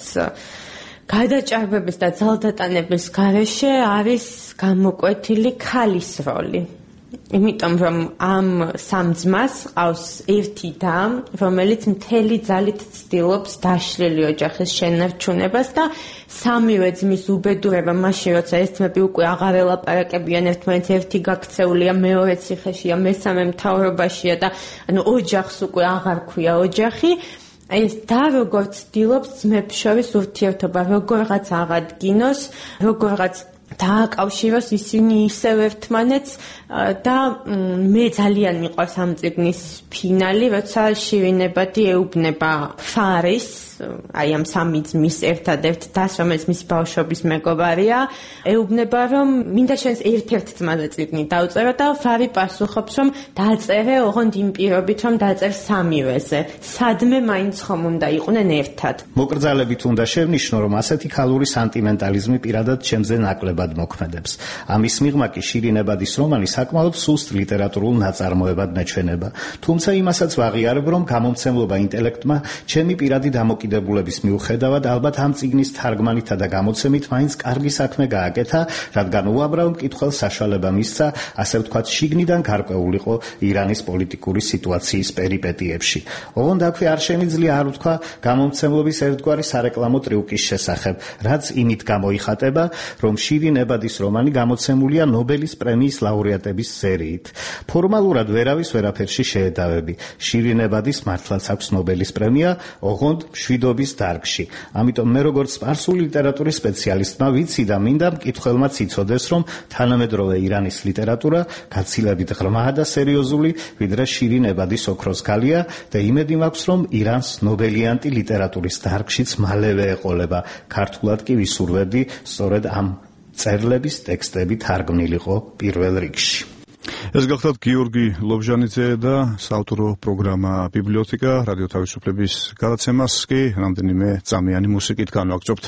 გადაჭარბების და ძალდატანების გარეშე არის გამოკვეთილი ქალის როლი. იმიტომ რომ ამ სამ ძმას ყავს ერთი და, რომელიც მთელი ძალით ცდილობს დაშლილი ოჯახის შენარჩუნებას და სამივე ძმის უბედურება მაშინ, როცა ეს ძმები უკვე აღარ ელაპარაკებიან ერთმანეთს, ერთი გაქცეულია მეორე ციხეშია, მესამე მთავრობაშია და ანუ ოჯახს უკვე აღარ ქვია ოჯახი. ეს და როგორ ცდილობს ძმებს შორის ურთიერთობა როგორღაც აღადგინოს, როგორღაც დააკავშიროს ისინი ისევ ერთმანეთს და მე ძალიან მიყვარს ამ წიგნის ფინალი, როცა შირინებადი ეუბნება ფარის, აი ამ სამი ძმის ერთადერთ დას, რომელიც მისი ბავშვობის მეგობარია, ეუბნება რომ მინდა შენს ერთ-ერთ ძმაზე წიგნი დავწერო და ფარი პასუხობს რომ დაწერე ოღონდ იმ პირობით რომ დაწერ სამივეზე. სადმე მაინც ხომ უნდა იყვნენ ერთად. მოკრძალებით უნდა შევნიშნო, რომ ასეთი ქალური სანტიმენტალიზმი პირადად ჩემზე ნაკლებად მოქმედებს. ამის მიღმა კი შირინებადის რომანი საკმაოდ სუსტ ლიტერატურულ ნაწარმოებად მეჩვენება. თუმცა იმასაც ვაღიარებ, რომ გამომცემლობა ინტელექტმა ჩემი პირადი დამოკიდებულების მიუხედავად ალბათ ამ წიგნის თარგმანითა და გამოცემით მაინც კარგი საქმე გააკეთა, რადგან უამრავ მკითხველს საშუალება მისცა, ასე ვთქვათ, შიგნიდან გარკვეულიყო ირანის პოლიტიკური სიტუაციის პერიპეტიებში. ოღონდ აქვე არ შემიძლია არ ვთქვა გამომცემლობის ერთგვარი სარეკლამო ტრიუკის შესახებ, რაც იმით გამოიხატება, რომ შირინებადის რომანი გამოცემულია ნობელის პრემიის ლაურეატების სერიით. ფორმალურად ვერავის ვერაფერში შეედავები. შირინებადის მართლაც აქვს ნობელის პრემია, ოღონდ მშვიდობის დარგში. ამიტომ მე როგორც სპარსული ლიტერატურის სპეციალისტმა ვიცი და მინდა მკითხველმაც იცოდეს, რომ თანამედროვე ირანის ლიტერატურა გაცილებით ღრმაა და სერიოზული, ვიდრე შირინებადის ოქროს გალია და იმედი მაქვს, რომ ირანს ნობელიანტი ლიტერატურის დარგშიც მალევე ეყოლება. ქართულად კი ვისურვებდი სწორედ ამ წერლების ტექსტები თარგმნილიყო პირველ რიგში. ეს გახლავთ გიორგი ლობჟანიძე და საავტორო პროგრამა ბიბლიოთეკა, რადიო თავისუფლების გადაცემას კი რამდენიმე წამიანი მუსიკით განვაგრძობთ.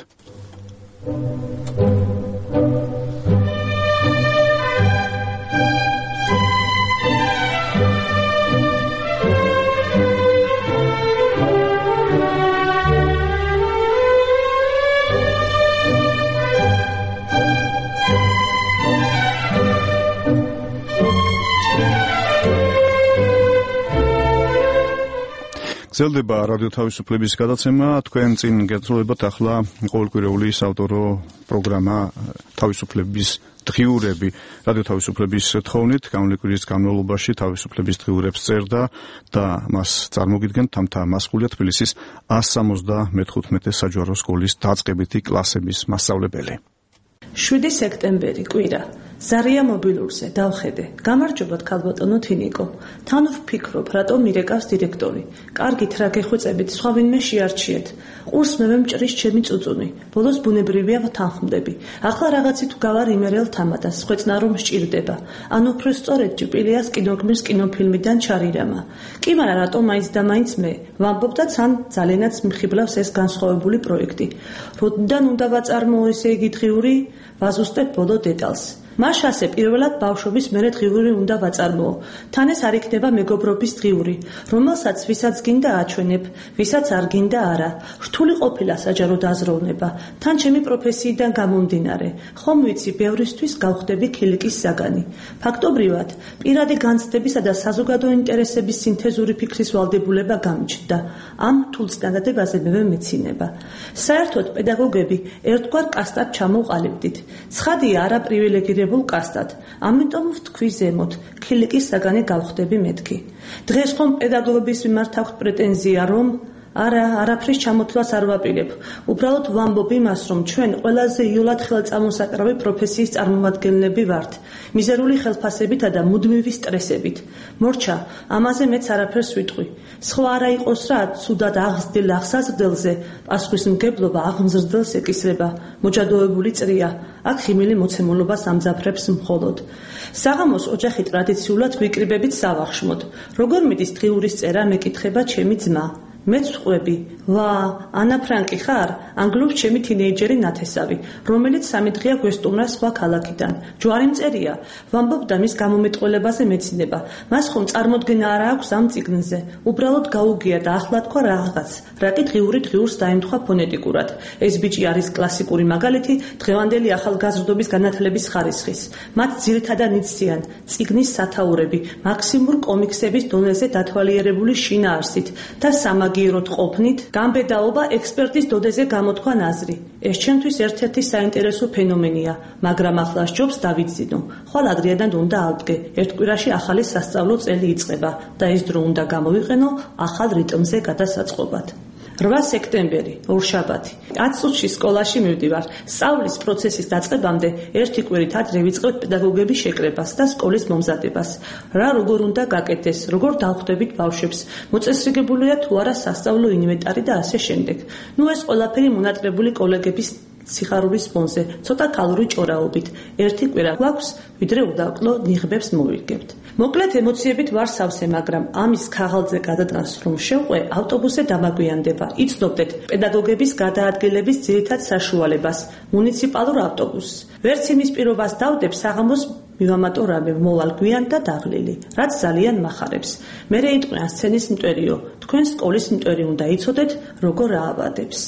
გრძელდება რადიო თავისუფლების გადაცემა, თქვენ წინ გეძლებათ ახლა ყოველკვირეული საავტორო პროგრამა თავისუფლების დღიურები. რადიო თავისუფლების თხოვნით გამლეკვირის განმავლობაში თავისუფლების დღიურებს წერდა და მას წარმოგიდგენთ თამთა მასხულია, თბილისის ას სამოცდამეხუთმეტე საჯარო სკოლის დაწყებითი კლასების მასწავლებელი. შვიდი სექტემბერი კვირა. ზარია მობილურზე დავხედე. გამარჯობათ ქალბატონო თინიკო. თან ვფიქრობ, რატომ მირეკავს დირექტორი. კარგით რა გეხვეწებით, სხვა ვინმე შეარჩიეთ. ყურს მე მემჭრის ჩემი წუწუნი. ბოლოს ბუნებრივია ვთანხმდები. ახლა რაღაცით ვგავარ იმერელ თამადას, ხვეწნა რომ სჭირდება. ან უფრო სწორედ ჭიპილიას კინოგმირს კინოფილმიდან ჩარირამა. კი მარა რატომ მაინც და მაინც მე ვამბობ და თან ძალიანაც მხიბლავს ეს განსხვავებული პროექტი. როდიდან უნდა ვაწარმოო ესე იგი დღიური? ვაზუსტებ ბოლო დეტალს. მას ასე პირველად ბავშვობის მერე დღიური უნდა ვაწარმოო. თან ეს არ იქნება მეგობრობის დღიური, რომელსაც ვისაც გინდა აჩვენებ, ვისაც არ გინდა არა. რთული ყოფილა საჯარო დაზროვნება, თან ჩემი პროფესიიდან გამომდინარე. ხომ ვიცი, ბევრისთვის გავხდები ქილიკის საგანი. ფაქტობრივად, პირადი განცდებისა და საზოგადო ინტერესების სინთეზური ფიქრის ვალდებულება გამჩნდა. ამ რთულ წინადადებაზე მე მეცინება. საერთოდ პედაგოგები ერთგვარ კასტად ჩამოვყალიბდით. ცხადია არა პრივილეგირებული კასტად. ამიტომ ვთქვი ზემოთ, ქილიკის საგანი გავხდები მეთქი. დღეს ხომ პედაგოგების მიმართ აქვს პრეტენზია, რომ არა, არაფრის ჩამოთვლას არ ვაპირებ. უბრალოდ ვამბობ იმას, რომ ჩვენ ყველაზე იოლად ხელწამოსაკრავი პროფესიის წარმომადგენლები ვართ, მიზერული ხელფასებითა და მუდმივი სტრესებით. მორჩა, ამაზე მეც არაფერს ვიტყვი. სხვა არა იყოს რა, ცუდად აღზრდილ აღსაზრდელზე, პასუხისმგებლობა აღმზრდელს ეკისრება, მოჯადოებული წრია. აქ ხიმილი მოცემულობას ამძაფრებს მხოლოდ. საღამოს ოჯახი ტრადიციულად ვიკრიბებით სავახშმოდ. როგორ მიდის დღიურის წერა, მეკითხება ჩემი ძმა. მეც ვყვები, ვა, ანა ფრანკი ხარ? ანგლუს ჩემი თინეიჯერი ნათესავი, რომელიც სამი დღეა გვესტუმრა სხვა ქალაქიდან. ჯვარი მწერია, ვამბობ და მის გამომეტყველებაზე მეცინება. მას ხომ წარმოდგენა არ აქვს ამ წიგნზე. უბრალოდ გაუგია და ახლა თქვა რაღაც, რა კი დღიური დღიურს დაემთხვა ფონეტიკურად. ეს ბიჭი არის კლასიკური მაგალითი დღევანდელი ახალგაზრდობის განათლების ხარისხის. მათ ძირითადად იციან წიგნის სათაურები, მაქსიმურ კომიქსების დონეზე დათვალიერებული შინაარსით და სამაგიეროდ ყოფნით, გამბედაობა ექსპერტის დონეზე გამოთქვა ნაზრი. ეს ჩემთვის ერთ-ერთი საინტერესო ფენომენია, მაგრამ ახლა სჯობს დავიძინო. ხვალ ადრეანად უნდა ავდგე, ერთ კვირაში ახალი სასწავლო წელი იწყება და ეს დრო უნდა გამოვიყენო ახალ რიტმზე გადასაწყობად. რვა სექტემბერი, ორშაბათი. ათ წუთში სკოლაში მივდივარ. სწავლის პროცესის დაწყებამდე ერთი კვირით ადრე ვიწყებთ პედაგოგების შეკრებას და სკოლის მომზადებას. რა როგორ უნდა გაკეთდეს, როგორ დავხვდებით ბავშვებს, მოწესრიგებულია თუ არა სასწავლო ინვენტარი და ასე შემდეგ. ნუ ეს ყველაფერი მონატრებული კოლეგების სიხარულის ფონზე, ცოტა კალური ჭორაობით. ერთი კვირა გვაქვს, ვიდრე უდაკლო ნიღბებს მოვირგებთ. მოკლედ ემოციებით ვარ სავსე, მაგრამ ამის ქაღალდზე გადადგას რომ შევყვე, ავტობუსზე დამაგვიანდება. იცნობდეთ პედაგოგების გადაადგილების ძირითად საშუალებას, მუნიციპალურ ავტობუსს. ვერც იმის პირობას დავდებ საღამოს მივამატო რამე, მოვალ გვიან და დაღლილი, რაც ძალიან მახარებს. მერე იტყვიან სცენის მტვერიო, თქვენ სკოლის მტვერი უნდა იცოდეთ, როგორ ააბადებს.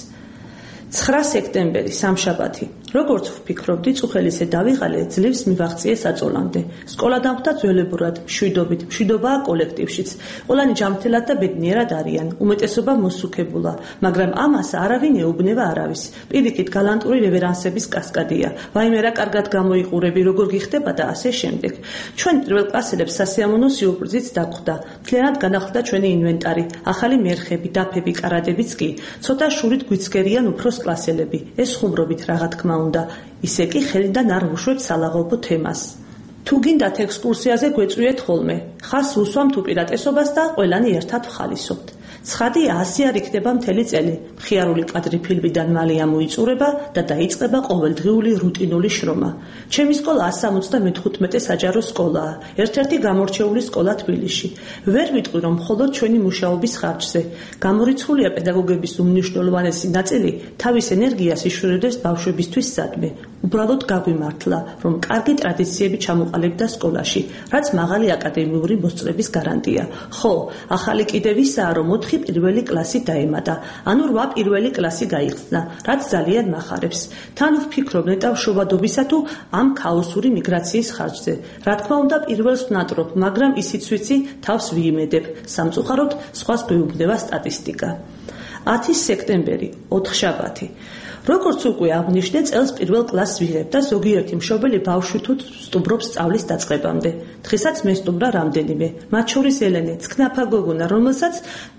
ცხრა სექტემბერი, სამშაბათი. როგორც ვფიქრობდი, წუხელისე დავიღალე, ძლივს მივაღწიე საწოლამდე. სკოლა დამხდა ძველებურად, მშვიდობით, მშვიდობაა კოლექტივშიც. ყველანი ჯანმრთელად და ბედნიერად არიან, უმეტესობა მოსუქებულა, მაგრამ ამას არავინ ეუბნება არავის. პირიქით გალანტური რევერანსების კასკადია. ვაიმე რა კარგად გამოიყურები, როგორ გიხდება და ასე შემდეგ. ჩვენ პირველ კლასელებს სასიამოვნო სიურპრიზიც დაგვხდა. მთლიანად განახლდა ჩვენი ინვენტარი, ახალი მერხები, დაფები, კარადებიც კი. ცოტა შურით გვიცგერიან უფროს კლასელები. ეს ხუმრობით რა თქმა უნდა, ისე კი ხელიდან არ ვუშვებ სალაღობო თემას. თუ გინდათ ექსკურსიაზე გვეწვიეთ ხოლმე, ხას უსვამთ უპირატესობას და ყველანი ერთად ვხალისობთ. ცხადია, ასე არ იქნება მთელი წელი. მხიარული კადრი ფილმიდან მალე ამოიწურება და დაიწყება ყოველდღიური რუტინული შრომა. ჩემი სკოლა ას სამოცდამეთხუთმეტე საჯარო სკოლაა, ერთ-ერთი გამორჩეული სკოლა თბილისში. ვერ ვიტყვი, რომ მხოლოდ ჩვენი მუშაობის ხარჯზე. გამორიცხულია პედაგოგების უმნიშვნელოვანესი ნაწილი თავის ენერგიას იშორებს ბავშვებისთვის სადმე. უბრალოდ გაგვიმართლა, რომ კარგი ტრადიციები ჩამოყალიბდა სკოლაში, რაც მაღალი აკადემიური მოსწრების გარანტია. ხო, ახალი კიდევ ისაა, რომ ოთხი პირველი კლასი დაემატა, ანუ რვა პირველი კლასი გაიხსნა, რაც ძალიან მახარებს. თან ვფიქრობ ნეტავშობადობისა თუ ამ ქაოსური მიგრაციის ხარჯზე. რა თქმა უნდა, პირველს ვნატრობ, მაგრამ ისიც ვიცი, თავს ვიიმედებ. სამწუხაროდ, სხვას გვეუბნება სტატისტიკა. ათი სექტემბერი, ოთხშაბათი. როგორც უკვე აღნიშნე, წელს პირველ კლასს ვიღებ და ზოგიერთი მშობელი ბავშვი თუ სტუმრობს სწავლის დაწყებამდე. დღესაც მესტუმრა რამდენიმე, მათ შორის ელენე, ცქნაფა გოგონა, რომელსაც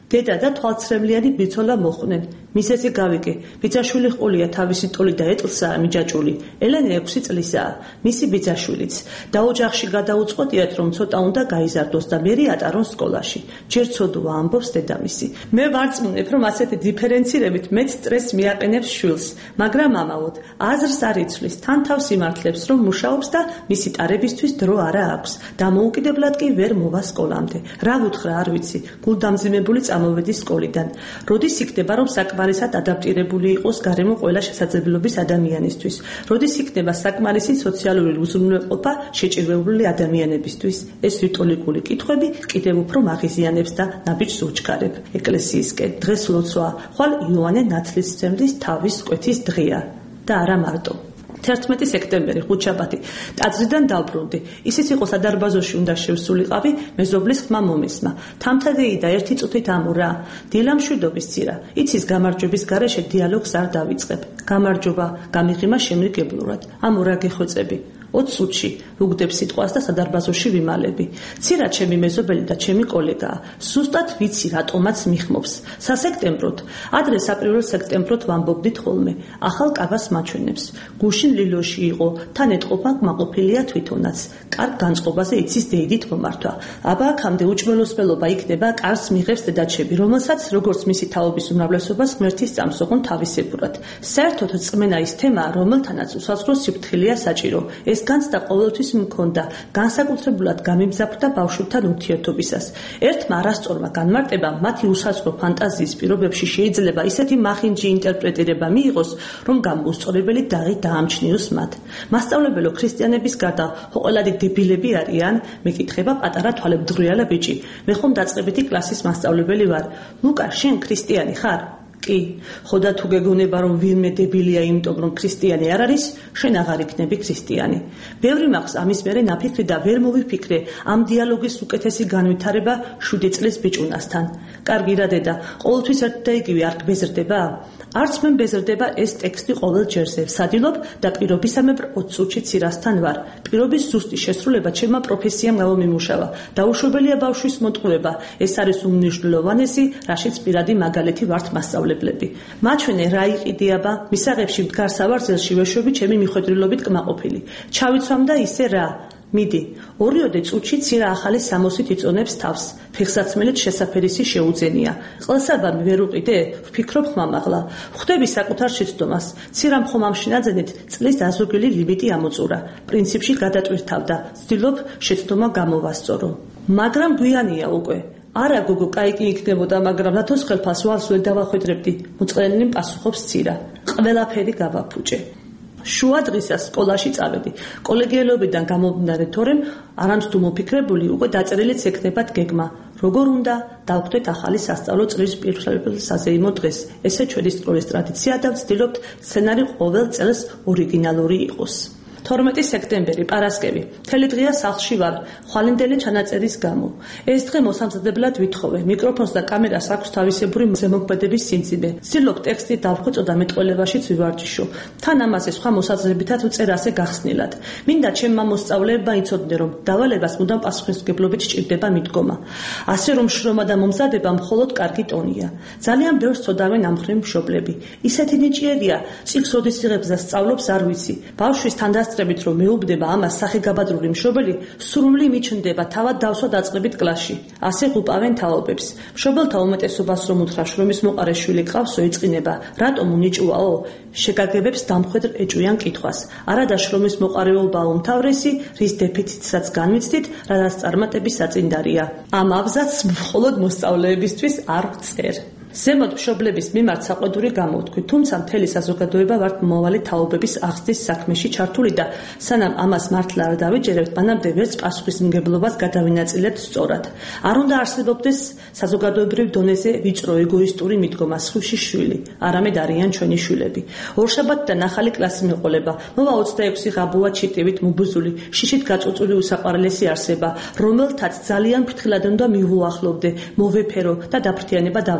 დედა და თვალცრემლიანი ბიცოლა მოხვდნენ. მისესი გავიგე, ბიძაშვილი ყოლია თავისი ტოლი და ეტლსაა მიჯაჭული. ელენე ექვსი წლისაა, მისი ბიძაშვილიც. და ოჯახში გადაუწყვეტიათ, რომ ცოტა უნდა გაიზარდოს და მერე ატარონ სკოლაში. ჯერ ცოდვა ამბობს დედამისი. მე ვარწმუნებ, რომ ასეთი დიფერენცირებით მეც სტრესს მიაყენებს შვილს, მაგრამ ამაოდ აზრს არ იცვლის, თან თავს იმართლებს, რომ მუშაობს და მისი ტარებისთვის დრო არა აქვს. დამოუკიდებლად კი ვერ მოვა სკოლამდე. რა ვუთხრა, არ ვიცი, გულდამძიმებული წამოვედი სკოლიდან. როდის იქნება, რომ საკმარისად ადაპტირებული იყოს გარემო ყველა შესაძლებლობის ადამიანისთვის? როდის იქნება საკმარისი სოციალური უზრუნველყოფა შეჭირვებული ადამიანებისთვის? ეს რიტორიკული კითხვები კიდევ უფრო მაღიზიანებს და ნაბიჯს უჩქარებ. ეკლესიისკენ დღეს ლოცვა, ხვალ იოანე ნათლისმცემლის თავის კვეთის დღეა და არა მარტო. თერთმეტი სექტემბერი, ხუთშაბათი. ტაძრიდან დავბრუნდი. ისიც იყო სადარბაზოში უნდა შევსულიყავი, მეზობლის ხმა მომისმა. თამთადეი და ერთი წუთით ამურა. დილა მშვიდობის ცირა. იცის გამარჯვების გარეშე დიალოგს არ დავიწყებ. გამარჯობა, გამიღიმა შემრიგებლურად. ამურა გეხვეწები. ოც წუთში ვუგდებ სიტყვას და სადარბაზოში ვიმალები. ცირა ჩემი მეზობელი და ჩემი კოლეგაა. ზუსტად ვიცი რატომაც მიხმობს. სასექტემბროდ, ადრე საპრილო სექტემბროდ ვამბობდით ხოლმე. ახალ კაბას მაჩვენებს. გუშინ ლილოში იყო, თან ეტყობა მაყოფილია თვითონაც. კარგ განწყობაზე იცის დეიდით მომართვა. აბა აქამდე უჭმელოსმელობა იქნება კარს მიღებს დედაჩები, რომელსაც როგორც მისი თაობის უმრავლესობას ღმერთის წამსოღონ თავისებურად. საერთოდ რწმენა ის თემაა, რომელთანაც უსაზღვრო სიფრთხილეა საჭირო. ეს განცდა ყოველთვის მქონდა, განსაკუთრებულად გამიმზაფრდა ბავშვებთან ურთიერთობისას. ერთმა არასწორმა განმარტებამ მათი უსაზღვრო ფანტაზიის პირობებში შეიძლება ისეთი მახინჯი ინტერპრეტირება მიიღოს, რომ გამოუსწორებელი დაღი დაამჩნიოს მათ. მასწავლებელო ქრისტიანების გარდა ყველადი დებილები არიან? მეკითხება პატარა თვალებდღვრიალა ბიჭი. მე ხომ დაწყებითი კლასის მასწავლებელი ვარ. ლუკა, შენ ქრისტიანი ხარ? კი, ხოდა თუ გეგონება რომ ვინმე დებილია იმიტომ რომ ქრისტიანი არ არის, შენ აღარ იქნები ქრისტიანი. ბევრი მაქვს ამის მერე ნაფიქრი და ვერ მოვიფიქრე ამ დიალოგის უკეთესი განვითარება შვიდი წლის ბიჭუნასთან. კარგი რა დედა, ყოველთვის ერთ და იგივე არ გბეზრდება? არც მე მბეზრდება ეს ტექსტი ყოველ ჯერზე. ვსადილობ და პირობისამებრ ოც წუთში ცირასთან ვარ. პირობის ზუსტი შესრულება ჩემმა პროფესიამ გამომიმუშავა. დაუშვებელია ბავშვის მოტყუება. ეს არის უმნიშვნელოვანესი, რაშიც პირადი მაგალითი ვართ მასწავლებლები. მაჩვენე რა იყიდიაბა, მისაღებში მდგარ სავარძელში ვეშვები ჩემი მიხვედრილობით კმაყოფილი. ჩავიცვამ და ისე რა. მიდი, ორიოდე წუთში ცირა ახალი სამოსით იწონებს თავს. ფეხსაცმელით შესაფერისი შეუძენია. ყელსაბამი ვერ უყიდე? ვფიქრობ ხმამაღლა. ხვდები საკუთარ შეცდომას. ცირა მხომამ შინაძენით წლის დაზოგილი ლიმიტი ამოწურა. პრინციპში გადატვირთავდა. ვცდილობ შეცდომა გამოვასწორო. მაგრამ გვიანია უკვე. არა გოგო, კაი კი იქნებოდა, მაგრამ რათოს ხელფას ვალს ვერ დავახვედრებდი. მოწყენილი პასუხობს ცირა. ყველაფერი გავაფუჭე. შუა დღისას სკოლაში წავედი. კოლეგიალობიდან გამომდინარე თორემ არამც თუ მოფიქრებული უკვე დაწერილიც ექნებათ გეგმა. როგორ უნდა დავხვდეთ ახალი სასწავლო წლის პირველ საზეიმო დღეს. ესე ჩვენი სკოლის ტრადიცია და ვცდილობთ სცენარი ყოველ წელს ორიგინალური იყოს. თორმეტი სექტემბერი, პარასკევი. მთელი დღეა სახლში ვარ, ხვალინდელი ჩანაწერის გამო. ეს დღე მოსამზადებლად ვითხოვე. მიკროფონს და კამერას აქვს თავისებური ზემოქმედების სიმძიმე. ვცდილობ ტექსტი დავხვეწო და მეტყველებაშიც ვივარჯიშო. თან ამაზე სხვა მოსაზრებითაც ვწერ ასე გახსნილად. მინდა ჩემმა მოსწავლეებმა იცოდნენ, რომ დავალებას მუდამ პასუხისმგებლობით სჭირდება მიდგომა. ასე რომ შრომა და მომზადება მხოლოდ კარგი ტონია. ძალიან ბევრს ცოდავენ ამ მხრივ მშობლები. ისეთი ნიჭიერია, წიგს როდის იღებს და სწავლობს არ ვიცი. ბავშვის თანდას რომ მეუბდება ამას სახეგაბადრული მშობელი, სრული მიჩნდება თავად დავსვა დაწყებით კლასში. ასე ღუპავენ თაობებს. მშობელთა უმეტესობას რომ უთხრა შრომის მოყარე შვილი ყავსო ეწყინება, რატომ უნიჭუაო? შეგაგებებს დამხვედრ ეჭვიან კითხვას. არადა შრომის მოყარეობაა უმთავრესი, რის დეფიციტსაც განვიცდით, რადგან წარმატების საწინდარია. ამ აბზაცს მხოლოდ მოსწავლეებისთვის არ ვწერ. ზემოთ მშობლების მიმართ საყვედური გამოვთქვი, თუმცა მთელი საზოგადოება ვართ მომავალი თაობების აღზრდის საქმეში ჩართული და სანამ ამას მართლა არ დავიჯერებთ, მანამდე ვერც პასუხისმგებლობას გადავინაწილებთ სწორად. არ უნდა არსებობდეს საზოგადოებრივ დონეზე ვიწრო ეგოისტური მიდგომა სხვისი შვილი, არამედ არიან ჩვენი შვილები. ორშაბათიდან ახალი კლასი მეყოლება. მოვა ოცდაექვსი ღაბუა ჩიტივით მუბუზული, შიშით გაწუწული უსაყვარლესი არსება, რომელთაც ძალიან ფრთხილად უნდა მივუახლოვდე, მოვეფერო და დაფრთიანება დავუწყო.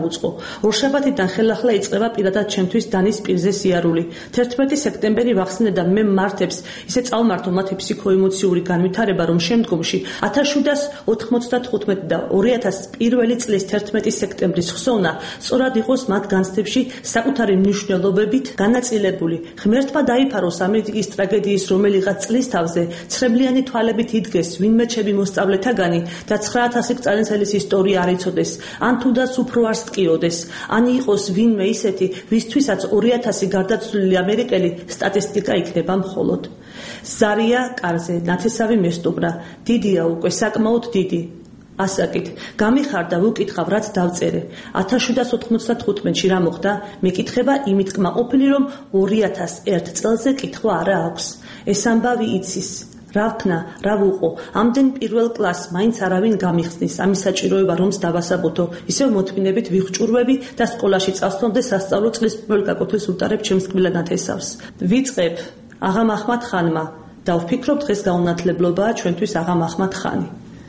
ორშაბათიდან ხელახლა იწყება პირადად ჩემთვის დანის პირზე სიარული. თერთმეტი სექტემბერი ვახსენე და მე მართებს ისე წავმართო მათი ფსიქოემოციური განვითარება, რომ შემდგომში ათას შვიდას ოთხმოცდათხუთმეტი და ორი ათასი პირველი წლის თერთმეტი სექტემბრის ხსოვნა სწორად იყოს მათ განცდებში საკუთარი მნიშვნელობებით განაწილებული. ღმერთმა დაიფაროს ამერიკის ტრაგედიის რომელიღაც წლის თავზე ცრემლიანი თვალებით იდგეს ვინმე ჩემი მოსწავლეთაგანი და ცხრა ათასი წელიწადის ისტორია არ იცოდეს, ან თუნდაც უფრო არ სტკიოდეს, ან იყოს ვინმე ისეთი, ვისთვისაც ორი ათასი გარდაცვლილი ამერიკელი სტატისტიკა იქნება მხოლოდ. ზარია კარზე ნათესავი მესტუმრა, დიდია უკვე საკმაოდ დიდი. ასაკით, გამიხარდა ვუკითხავ რაც დავწერე. ათას შვიდას ოთხმოცდათხუთმეტში რა მოხდა? მეკითხება იმით კმაყოფილი, რომ ორი ათას ერთ წელზე კითხვა არა აქვს. ეს ამბავი იცის. რა ვქნა, რა ვუყო, ამდენ პირველ კლასს მაინც არავინ გამიხსნის, ამის საჭიროება რომს დავასაბუთო, ისევ მოთმინებით ვიხჭურვები და სკოლაში წავსვლამდე სასწავლო წლის პირველ გაკვეთილს უტარებ ჩემს კბილა ნათესავს. ვიწყებ აღამ ახმად ხანმა და ვფიქრობ დღეს გაუნათლებლობაა ჩვენთვის აღამ ახმად ხანი.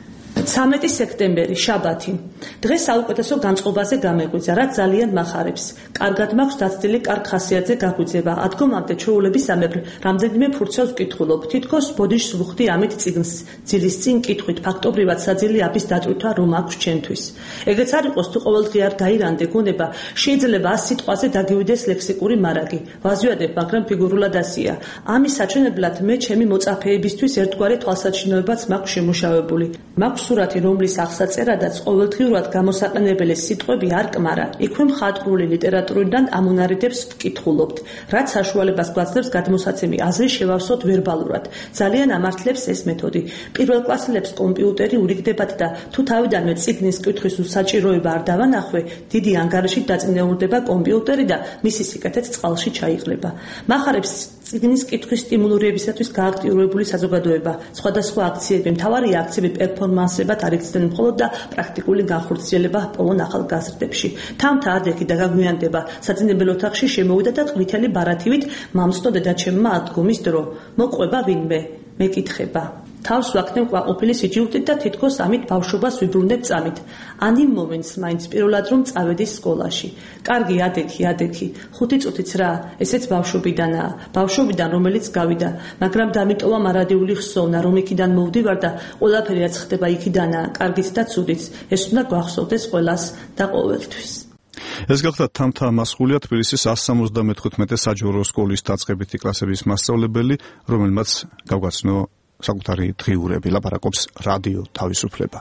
ცამეტი სექტემბერი, შაბათი. დღეს საუკეთესო განწყობაზე გამეგვიძა, რაც ძალიან მახარებს. კარგად მაქვს დაცდილი კარგ ხასიათზე გაგვიძება. ადგომამდე ჩვეულებისამებრ რამდენიმე ფურცელს ვკითხულობ. თითქოს ბოდიშს ვუხდი ამით წიგნს. ძილის წინ კითხვით ფაქტობრივად საძილი აბის დატვირთვა რომ აქვს ჩემთვის. ეგეც არ იყოს თუ ყოველდღე არ გაირანდე გონება, შეიძლება ას სიტყვაზე დაგივიდეს ლექსიკური მარაგი. ვაზვიადებ, მაგრამ ფიგურულად ასია. ამის საჩვენებლად მე ჩემი მოწაფეებისთვის ერთგვარი თვალსაჩინოებაც მაქვს შემუშავებული. მაქვს სურათი, რომლის აღსაწერადაც ყოველდღიურად გამოსაყენებელი სიტყვები არ კმარა. იქვე მხატვრული ლიტერატურიდან ამონარიდებს ვკითხულობთ, რაც საშუალებას გვაძლევს გადმოსაცემი აზრი შევავსოთ ვერბალურად. ძალიან ამართლებს ეს მეთოდი. პირველკლასელებს კომპიუტერი ურიგდებათ და თუ თავიდანვე წიგნის კითხვის საჭიროება არ დავანახვე, დიდი ანგარიში დაწინაურდება კომპიუტერი და მისი სიკეთეც წყალში ჩაიღლება. მახარებს წიგნის კითხვის სტიმულირებისათვის გააქტიურებული საზოგადოება. სხვადასხვა აქციები, მთავარი აქციები პერფორმანსებად არ იქცნენ მხოლოდ და პრაქტიკული განხორციელება ჰპოვონ ახალგაზრდებში. თამთა ადექი და გაგვიანდება. საძინებელ ოთახში შემოვიდა და ყვითელი ბარათივით მამსნო დედაჩემმა ადგომის დრო. მოყვება ვინმე, მეკითხება. თავს ვაქნევ ყვაყოფილი სიჯულით და თითქოს ამით ბავშვობას ვიბრუნებ წამით. ან იმ მომენტს მაინც პირველად რომ წავედი სკოლაში. კარგი ადექი, ადექი, ხუთი წუთიც რა, ესეც ბავშვობიდანაა. ბავშვობიდან რომელიც გავიდა, მაგრამ დამიტოვა მარადიული ხსოვნა, რომ იქიდან მოვდივარ და ყველაფერი რაც ხდება იქიდანაა, კარგიც და ცუდიც. ეს უნდა გვახსოვდეს ყველას და ყოველთვის. ეს გახდა თამთა მასხულია, თბილისის ას სამოცდამოთხმეტე საჯარო სკოლის დაწყებითი კლასების მასწავლებელი, რომელმაც გავგაცნო საკუთარი დღიურები. ლაპარაკობს რადიო თავისუფლება.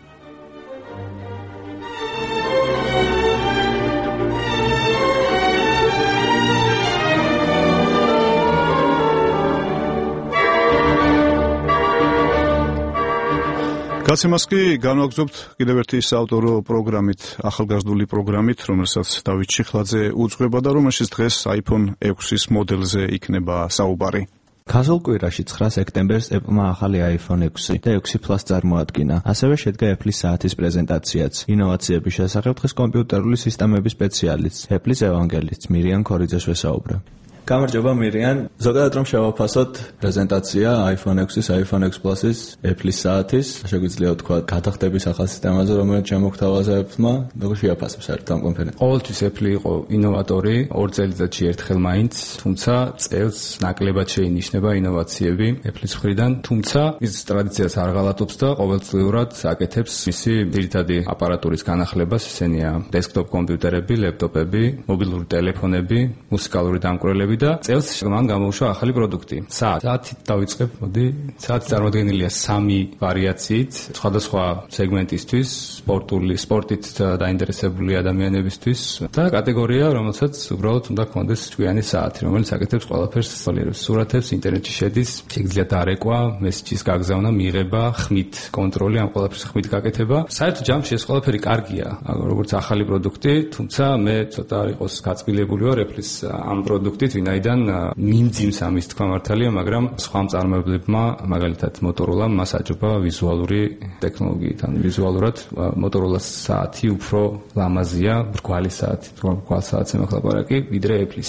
გაცემას კი განვაგრძობთ კიდევ ერთი საავტორო პროგრამით, ახალგაზრდული პროგრამით, რომელსაც დავით ჩიხლაძე უძღვება და რომელშიც დღეს iPhone ექვსის მოდელზე იქნება საუბარი. გასულ კვირაში ცხრა სექტემბერს Apple-მა ახალი iPhone ექვსი და ექვსი Plus წარმოადგინა. ასევე შედგა Apple-ის საათის პრეზენტაციაც. ინოვაციების შესახებ დღეს კომპიუტერული სისტემების სპეციალისტ, Apple-ის ევანგელისტ მირიან ქორიძეს ვესაუბრე. გამარჯობა მირიან, ზოგადად რომ შევაფასოთ პრეზენტაცია iPhone ექვსის, iPhone ექვსი Plus-ის, Apple-ის საათის, შეგვიძლია ვთქვა გადახდების ახალ სისტემაზე, რომელიც შემოგთავაზა Apple-მა, როგორ შეაფასებს საერთოდ ამ კონფერენციას? ყოველთვის Apple იყო ინოვატორი, ორ წელიწადში ერთხელ მაინც, თუმცა წელს ნაკლებად შეინიშნება ინოვაციები Apple-ის მხრიდან, თუმცა ის ტრადიციას არ ღალატობს და ყოველწლიურად აკეთებს მისი ძირითადი აპარატურის განახლებას, ისენია დესკტოპ კომპიუტერები, ლეპტოპები, მობილური ტელეფონები, მუსიკალური დამკვირვებლები და წელს მან გამოუშვა ახალი პროდუქტი. საათი. საათით დავიწყებ, მოდი. საათი წარმოდგენილია სამი ვარიაციით, სხვადასხვა სეგმენტისთვის, სპორტული, სპორტით დაინტერესებული ადამიანებისთვის და კატეგორია, რომელსაც უბრალოდ უნდა გქონდეს ჭკვიანი საათი, რომელიც აკეთებს ყველაფერს, სოლიერებს, სურათებს, ინტერნეტში შედის, შეგიძლიათ დარეკვა, მესეჯის გაგზავნა, მიღება, ხმით კონტროლი, ამ ყველაფერს ხმით გაკეთება. საერთო ჯამში ეს ყველაფერი კარგია, როგორც ახალი პროდუქტი, თუმცა მე ცოტა არ იყოს გაწმილებული ვარ Apple-ის ამ პროდუქტით, ვინაიდან მიმძიმს ამის თქვა მართალია, მაგრამ სხვა მწარმოებლებმა, მაგალითად Motorola-მ მას აჯობა ვიზუალური ტექნოლოგიით, ან ვიზუალურად Motorola-ს საათი უფრო ლამაზია, მრგვალი საათი, მრგვალი საათზე მახლაპარაკი, ვიდრე Apple-ისა.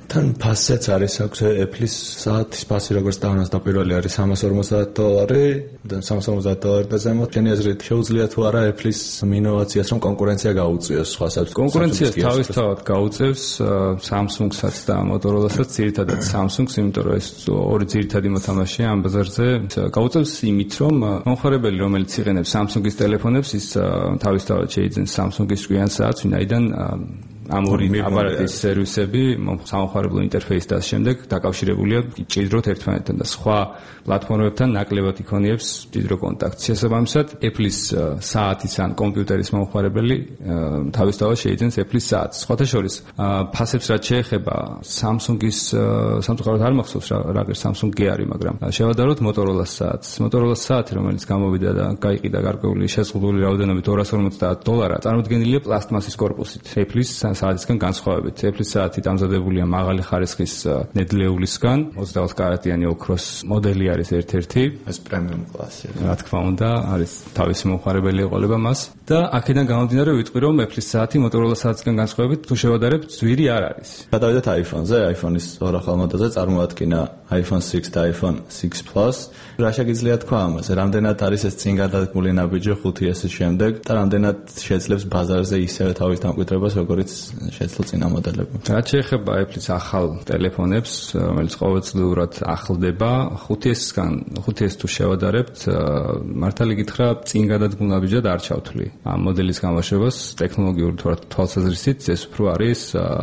თან ფასეც არის აქვს Apple-ის საათის ფასი როგორც დავანას და პირველი არის სამას ორმოცდაათ დოლარი და სამას ორმოცდაათ დოლარი და ზემოთ. Შენი აზრით შეუძლია თუ არა Apple-ის ინოვაციას რომ კონკურენცია გაუწიოს სხვა საბჭოთა კონკურენციას თავისთავად გაუწევს Samsung-საც და Motorola-საც, ძირითადად Samsung-ს, იმიტომ რომ ეს ორი ძირითადი მოთამაშეა ამ ბაზარზე. გაუწევს იმით, რომ მომხმარებელი, რომელიც იყენებს Samsung-ის ტელეფონებს, ის თავისთავად შეიძენს Samsung-ის ჭკვიან საათს, ვინაიდან ამ ორი აპარატის სერვისები, სამხარებლო ინტერფეისი და ამ შემდეგ დაკავშირებულია ჭიდროდ ერთმანეთთან და სხვა პლატფორმებთან ნაკლებად იქონიებს ჭიდრო კონტაქტს. შესაბამისად, Apple-ის საათის ან კომპიუტერის მომხმარებელი თავისთავად შეიძენს Apple-ის საათს. სხვათა შორის, ფასებს რაც შეეხება Samsung-ის, სამწუხაროდ არ მახსოვს რა რაგერ Samsung-ი არის, მაგრამ შევადაროთ Motorola-ს საათს. Motorola-ს საათი, რომელიც გამოვიდა და გაიყიდა გარკვეული შეზღუდული რაოდენობით ორას ორმოცდაათ დოლარად, წარმოდგენილია პლასტმასის კორპუსით. Apple-ის საათისგან განსხვავებით. Apple-ის საათი დამზადებულია მაღალი ხარისხის ნედლეულისგან, ოცდაოთხ კარატიანი ოქროს მოდელი არის ერთ-ერთი. ეს პრემიუმ კლასი. რა თქმა უნდა, არის თავისი მომხმარებელი ეყოლება მას და აქედან გამომდინარე ვიტყვი, რომ Apple-ის საათი Motorola საათისგან განსხვავებით თუ შევადარებთ, ძვირი არ არის. გადავიდეთ iPhone-ზე, iPhone-ის ორ ახალ მოდელზე წარმოადგინა iPhone six და iPhone six Plus. რა შეგიძლია თქვა ამაზე? რამდენად არის ეს წინ გადადგმული ნაბიჯი ხუთი S-ის შემდეგ და რამდენად შეძლებს ბაზარზე ისევე თავის დამკვიდრებას, როგორც შეძლო წინა მოდელები. რაც შეეხება Apple-ის ახალ ტელეფონებს, რომელიც ყოველწლიურად ახლდება, ხუთი S-გან, ხუთი S თუ შევადარებთ, მართალი გითხრა, წინ გადადგმულ ნაბიჯად არ ჩავთვლი. ამ მოდელის გამოშვებას ტექნოლოგიური თვალსაზრისით ეს უფრო არის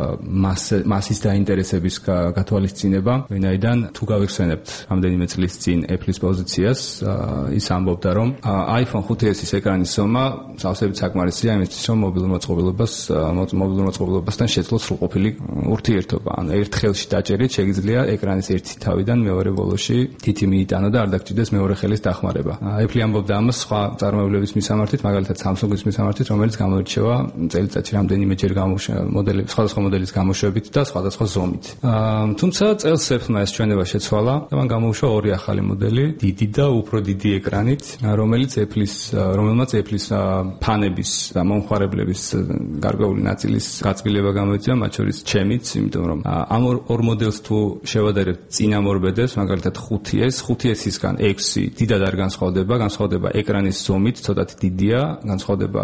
მასის დაინტერესების გათვალისწინება, ვინაიდან თუ გავიხსენებთ რამდენიმე წლის წინ Apple-ის პოზიციას, ის ამბობდა, რომ iPhone ხუთი S-ის ეკრანის ზომა სავსებით საკმარისია იმისთვის, რომ მობილურ მოწყობილობას მობილურ მოწყობილობასთან შეძლოს სრულყოფილი ურთიერთობა. ან ერთ ხელში დაჭერით შეგიძლია ეკრანის ერთი თავიდან მეორე ბოლოში თითი მიიტანო და არ დაგჭირდეს მეორე ხელის დახმარება. Apple ამბობდა ამას სხვა წარმოებლების მისამართით, მაგალითად Samsung-ის მისამართით, რომელიც გამოირჩევა წელიწადში რამდენიმეჯერ მოდელების, სხვადასხვა მოდელის გამოშვებით და სხვადასხვა ზომით. თუმცა წელს Apple-მა ეს ჩვენება შეცვალა და მან გამოუშვა ორი ახალი მოდელი, დიდი და უფრო დიდი ეკრანით, რომელიც Apple-ის, რომელმაც Apple-ის ფანების და მომხმარებლების გარკვეული ნაწილის გაწმილება გამოიწვია, მათ შორის ჩემიც, იმიტომ რომ ამ ორ მოდელს თუ შევადარებთ წინა მორბედებს, მაგალითად ხუთი S, ხუთი S-ისგან ექვსი დიდად არ განსხვავდება, განსხვავდება ეკრანის ზომით, ცოტათი დიდია, განსხვავდება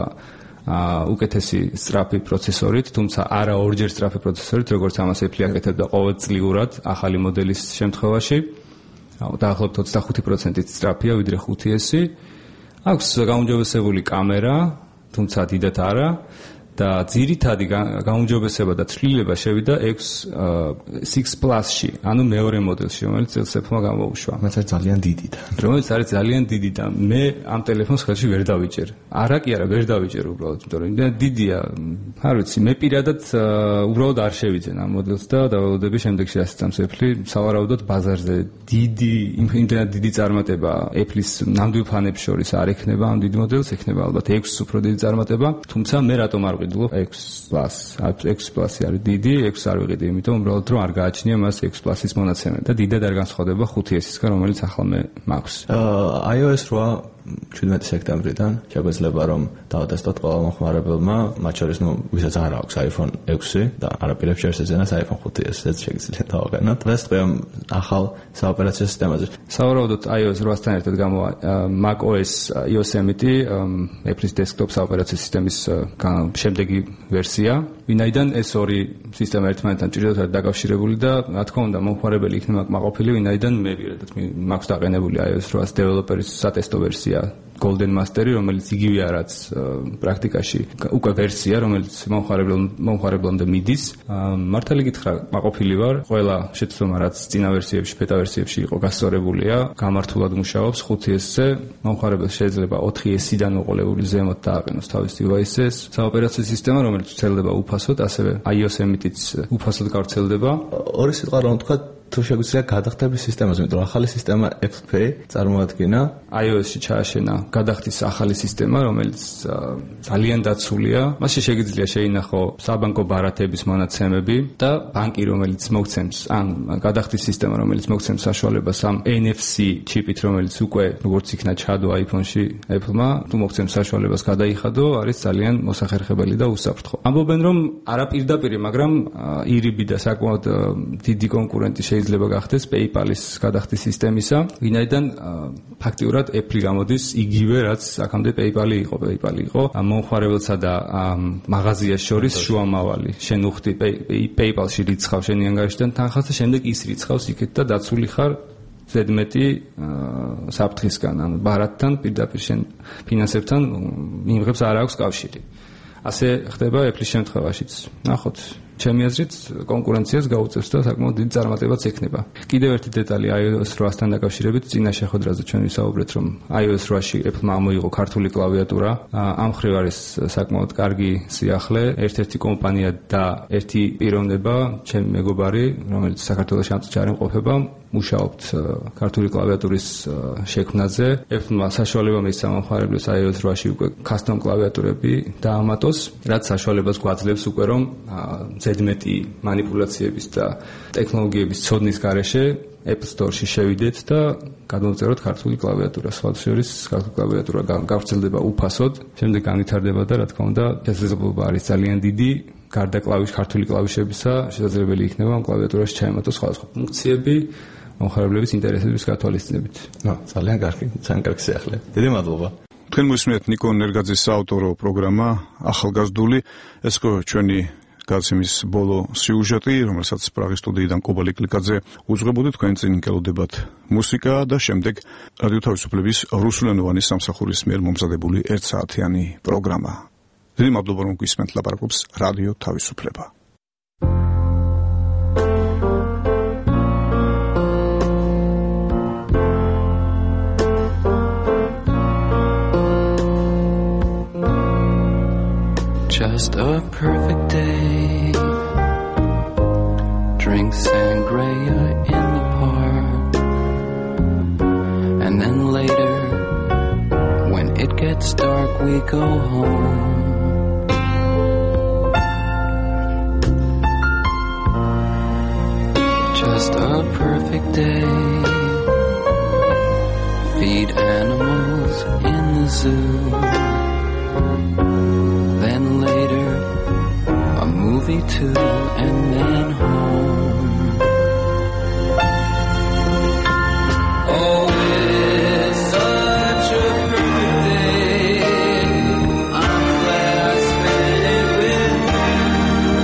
უკეთესი სწრაფი პროცესორით, თუმცა არა ორჯერ სწრაფი პროცესორით, როგორც ამას Apple აკეთებდა ყოველწლიურად ახალი მოდელის შემთხვევაში. დაახლოებით ოცდახუთი პროცენტით სწრაფია ვიდრე ხუთი S-ი. აქვს გაუმჯობესებული კამერა, თუმცა დიდად არა. და ძირითადი გაუმჯობესება და ცვლილება შევიდა six Plus-ში, ანუ მეორე მოდელში, რომელიც წელს Apple-მა გამოუშვა. რაც არის ძალიან დიდი და რომელიც არის ძალიან დიდი და მე ამ ტელეფონს ხელში ვერ დავიჭერ. არა კი არა, ვერ დავიჭერ უბრალოდ, იმიტომ რომ დიდია. არ ვიცი, მე პირადად უბრალოდ არ შევიძენ ამ მოდელს და დაველოდები შემდეგში ასწამს Apple. სავარაუდოდ ბაზარზე დიდი, იმდენად დიდი წარმატება Apple-ის ნამდვილ ფანებს შორის არ ექნება ამ დიდ მოდელს, ექნება ალბათ ექვსს უფრო დიდი წარმატება, თუმცა მე რატომ არ X Plus, X Plus-ი არის დიდი, X არ ვიყიდი, იმიტომ უბრალოდ რომ არ გააჩნია მას X Plus-ის მონაცემები და დიდად არ განსხვავდება ხუთი S-ისგან, რომელიც ახლა მე მაქვს. iOS eight შვიდმეტი სექტემბრიდან შეგვეძლება რომ დავადასტოთ ყველა მომხმარებელმა, მათ შორის ნუ ვისაც არ აქვს iPhone six და არაპირებს შეესწენას iPhone ხუთი S-ს შეგიძლიათ დავაგანოთ. დღეს თქვენ ახალ საოპერაციო სისტემაზე. სავარაუდოდ iOS eight-დან ერთად გამოვა macOS Yosemite, Apple-ის desktop საოპერაციო სისტემის შემდეგი ვერსია, ვინაიდან ეს ორი სისტემა ერთმანეთთან ჭირდება დაკავშირებული და რა თქმა უნდა მომხმარებელი იქნება კმაყოფილი, ვინაიდან მე პირადად მაქვს დაყენებული iOS eight დეველოპერის სატესტო ვერსია Golden Master-ი, რომელიც იგივე არაც პრაქტიკაში უკვე ვერსია, რომელიც მომხმარებლამდე მიდის. მართალი გითხრა, მაყოფილი ვარ. ყველა შეცდომა, რაც წინა ვერსიებში, ბეტა ვერსიებში იყო გასწორებულია, გამართულად მუშაობს ხუთი S-ზე. მომხმარებელს შეიძლება ოთხი S-დან უყოლებული ზემოთ დააყენოს თავის device-ს. საოპერაციო სისტემა, რომელიც ვრცელდება უფასოდ, ასევე iOS Emmet-იც უფასოდ გავრცელდება. ორი სიტყვა რომ ვთქვა თუ შეგვიძლია გადახდების სისტემაზე, იმიტომ რომ ახალი სისტემა ექს პი წარმოადგენა iOS-ში ჩააშენა გადახდის ახალი სისტემა, რომელიც ძალიან დაცულია. მასში შეგიძლია შეინახო საბანკო ბარათების მონაცემები და ბანკი, რომელიც მოგცემს, ან გადახდის სისტემა, რომელიც მოგცემს საშუალებას ამ ენ ეფ სი ჩიპით, რომელიც უკვე როგორც იქნა ჩადო iPhone-ში Apple-მა, თუ მოგცემს საშუალებას გადაიხადო, არის ძალიან მოსახერხებელი და უსაფრთხო. ამბობენ, რომ არა პირდაპირ, მაგრამ ირიბი და საკმაოდ დიდი კონკურენტი შეიძლება გახდეს PayPal-ის გადახდის სისტემისა, ვინაიდან ფაქტიურად Apple გამოდის იგივე, რაც აქამდე PayPal-ი იყო, PayPal-ი იყო მომხმარებელსა და მაღაზიას შორის შუამავალი. შენ უხდი PayPal-ში რიცხავ შენი ანგარიშიდან თანხას და შემდეგ ის რიცხავს იქეთ და დაცული ხარ ზედმეტი საფრთხისგან, ანუ ბარათთან პირდაპირ შენ ფინანსებთან მიიღებს არ აქვს კავშირი. ასე ხდება Apple-ის შემთხვევაშიც. ნახოთ, ჩემი აზრით კონკურენციას გაუწევს და საკმაოდ დიდი წარმატებაც ექნება. კიდევ ერთი დეტალი iOS რვასთან დაკავშირებით, წინა შეხვედრაზე ჩვენ ვისაუბრეთ, რომ iOS რვაში Apple-მა ამოიღო ქართული კლავიატურა. ამ ხრივ არის საკმაოდ კარგი სიახლე, ერთ-ერთი კომპანია და ერთი პიროვნება, ჩემი მეგობარი, რომელიც საქართველოში ამ წუთში არ იმყოფება, მუშაობთ ქართული კლავიატურის შექმნაზე. Apple-მა საშუალება მისცა მომხმარებლებს iOS რვაში უკვე custom კლავიატურები დაამატოს, რაც საშუალებას გვაძლევს უკვე რომ ზედმეტი манипуляციების და ტექნოლოგიების ცოდნის გარეშე Apple Store-ში შევიდეთ და გადმოვწეროთ ქართული კლავიატურა. სხვა შორის ქართული კლავიატურა გავრცელდება უფასოდ, შემდეგ განვითარდება და რა თქმა უნდა, შესაძლებლობა არის ძალიან დიდი. გარდა კლავიშ ქართული კლავიშებისა, შესაძლებელი იქნება ამ კლავიატურაში ჩაემატოს სხვადასხვა ფუნქციები მომხმარებლების ინტერესების გათვალისწინებით. ნუ, ძალიან კარგი, ძალიან კარგი სიახლე. დიდი მადლობა. თქვენ მოსმენთ ნიკო ნერგაძის საავტორო პროგრამა ახალგაზრდული. ეს იყო ჩვენი გადაცემის ბოლო სიუჟეტი, რომელსაც პრაღის სტუდიიდან კობალი კლიკაძე უძღვებოდი. თქვენ წინ გელოდებათ მუსიკა და შემდეგ რადიო თავისუფლების რუსულენოვანი სამსახურის მიერ მომზადებული ერთსაათიანი პროგრამა. დიდი მადლობა რომ გვისმენთ, ლაპარაკობს რადიო თავისუფლება. Just a perfect day. Drink sangria in the park. And then later, when it gets dark, we go home. Just a perfect day. Feed animals in the zoo. Then later, a movie too, and then home. Oh, it's such a perfect day. I'm glad I spent it with you.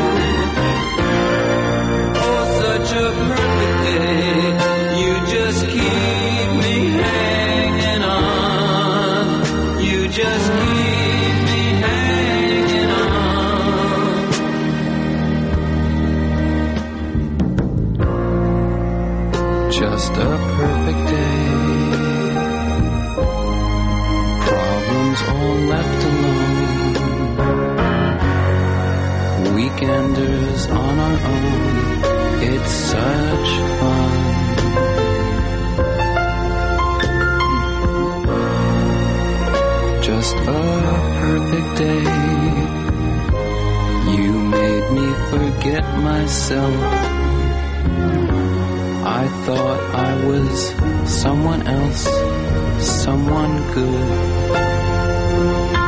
Oh, such a perfect day. You just keep me hanging on. You just keep me hanging on. Just a perfect day. Problems all left alone. Weekenders on our own. It's such fun. Just a perfect day. You made me forget myself. I thought I was someone else, someone good.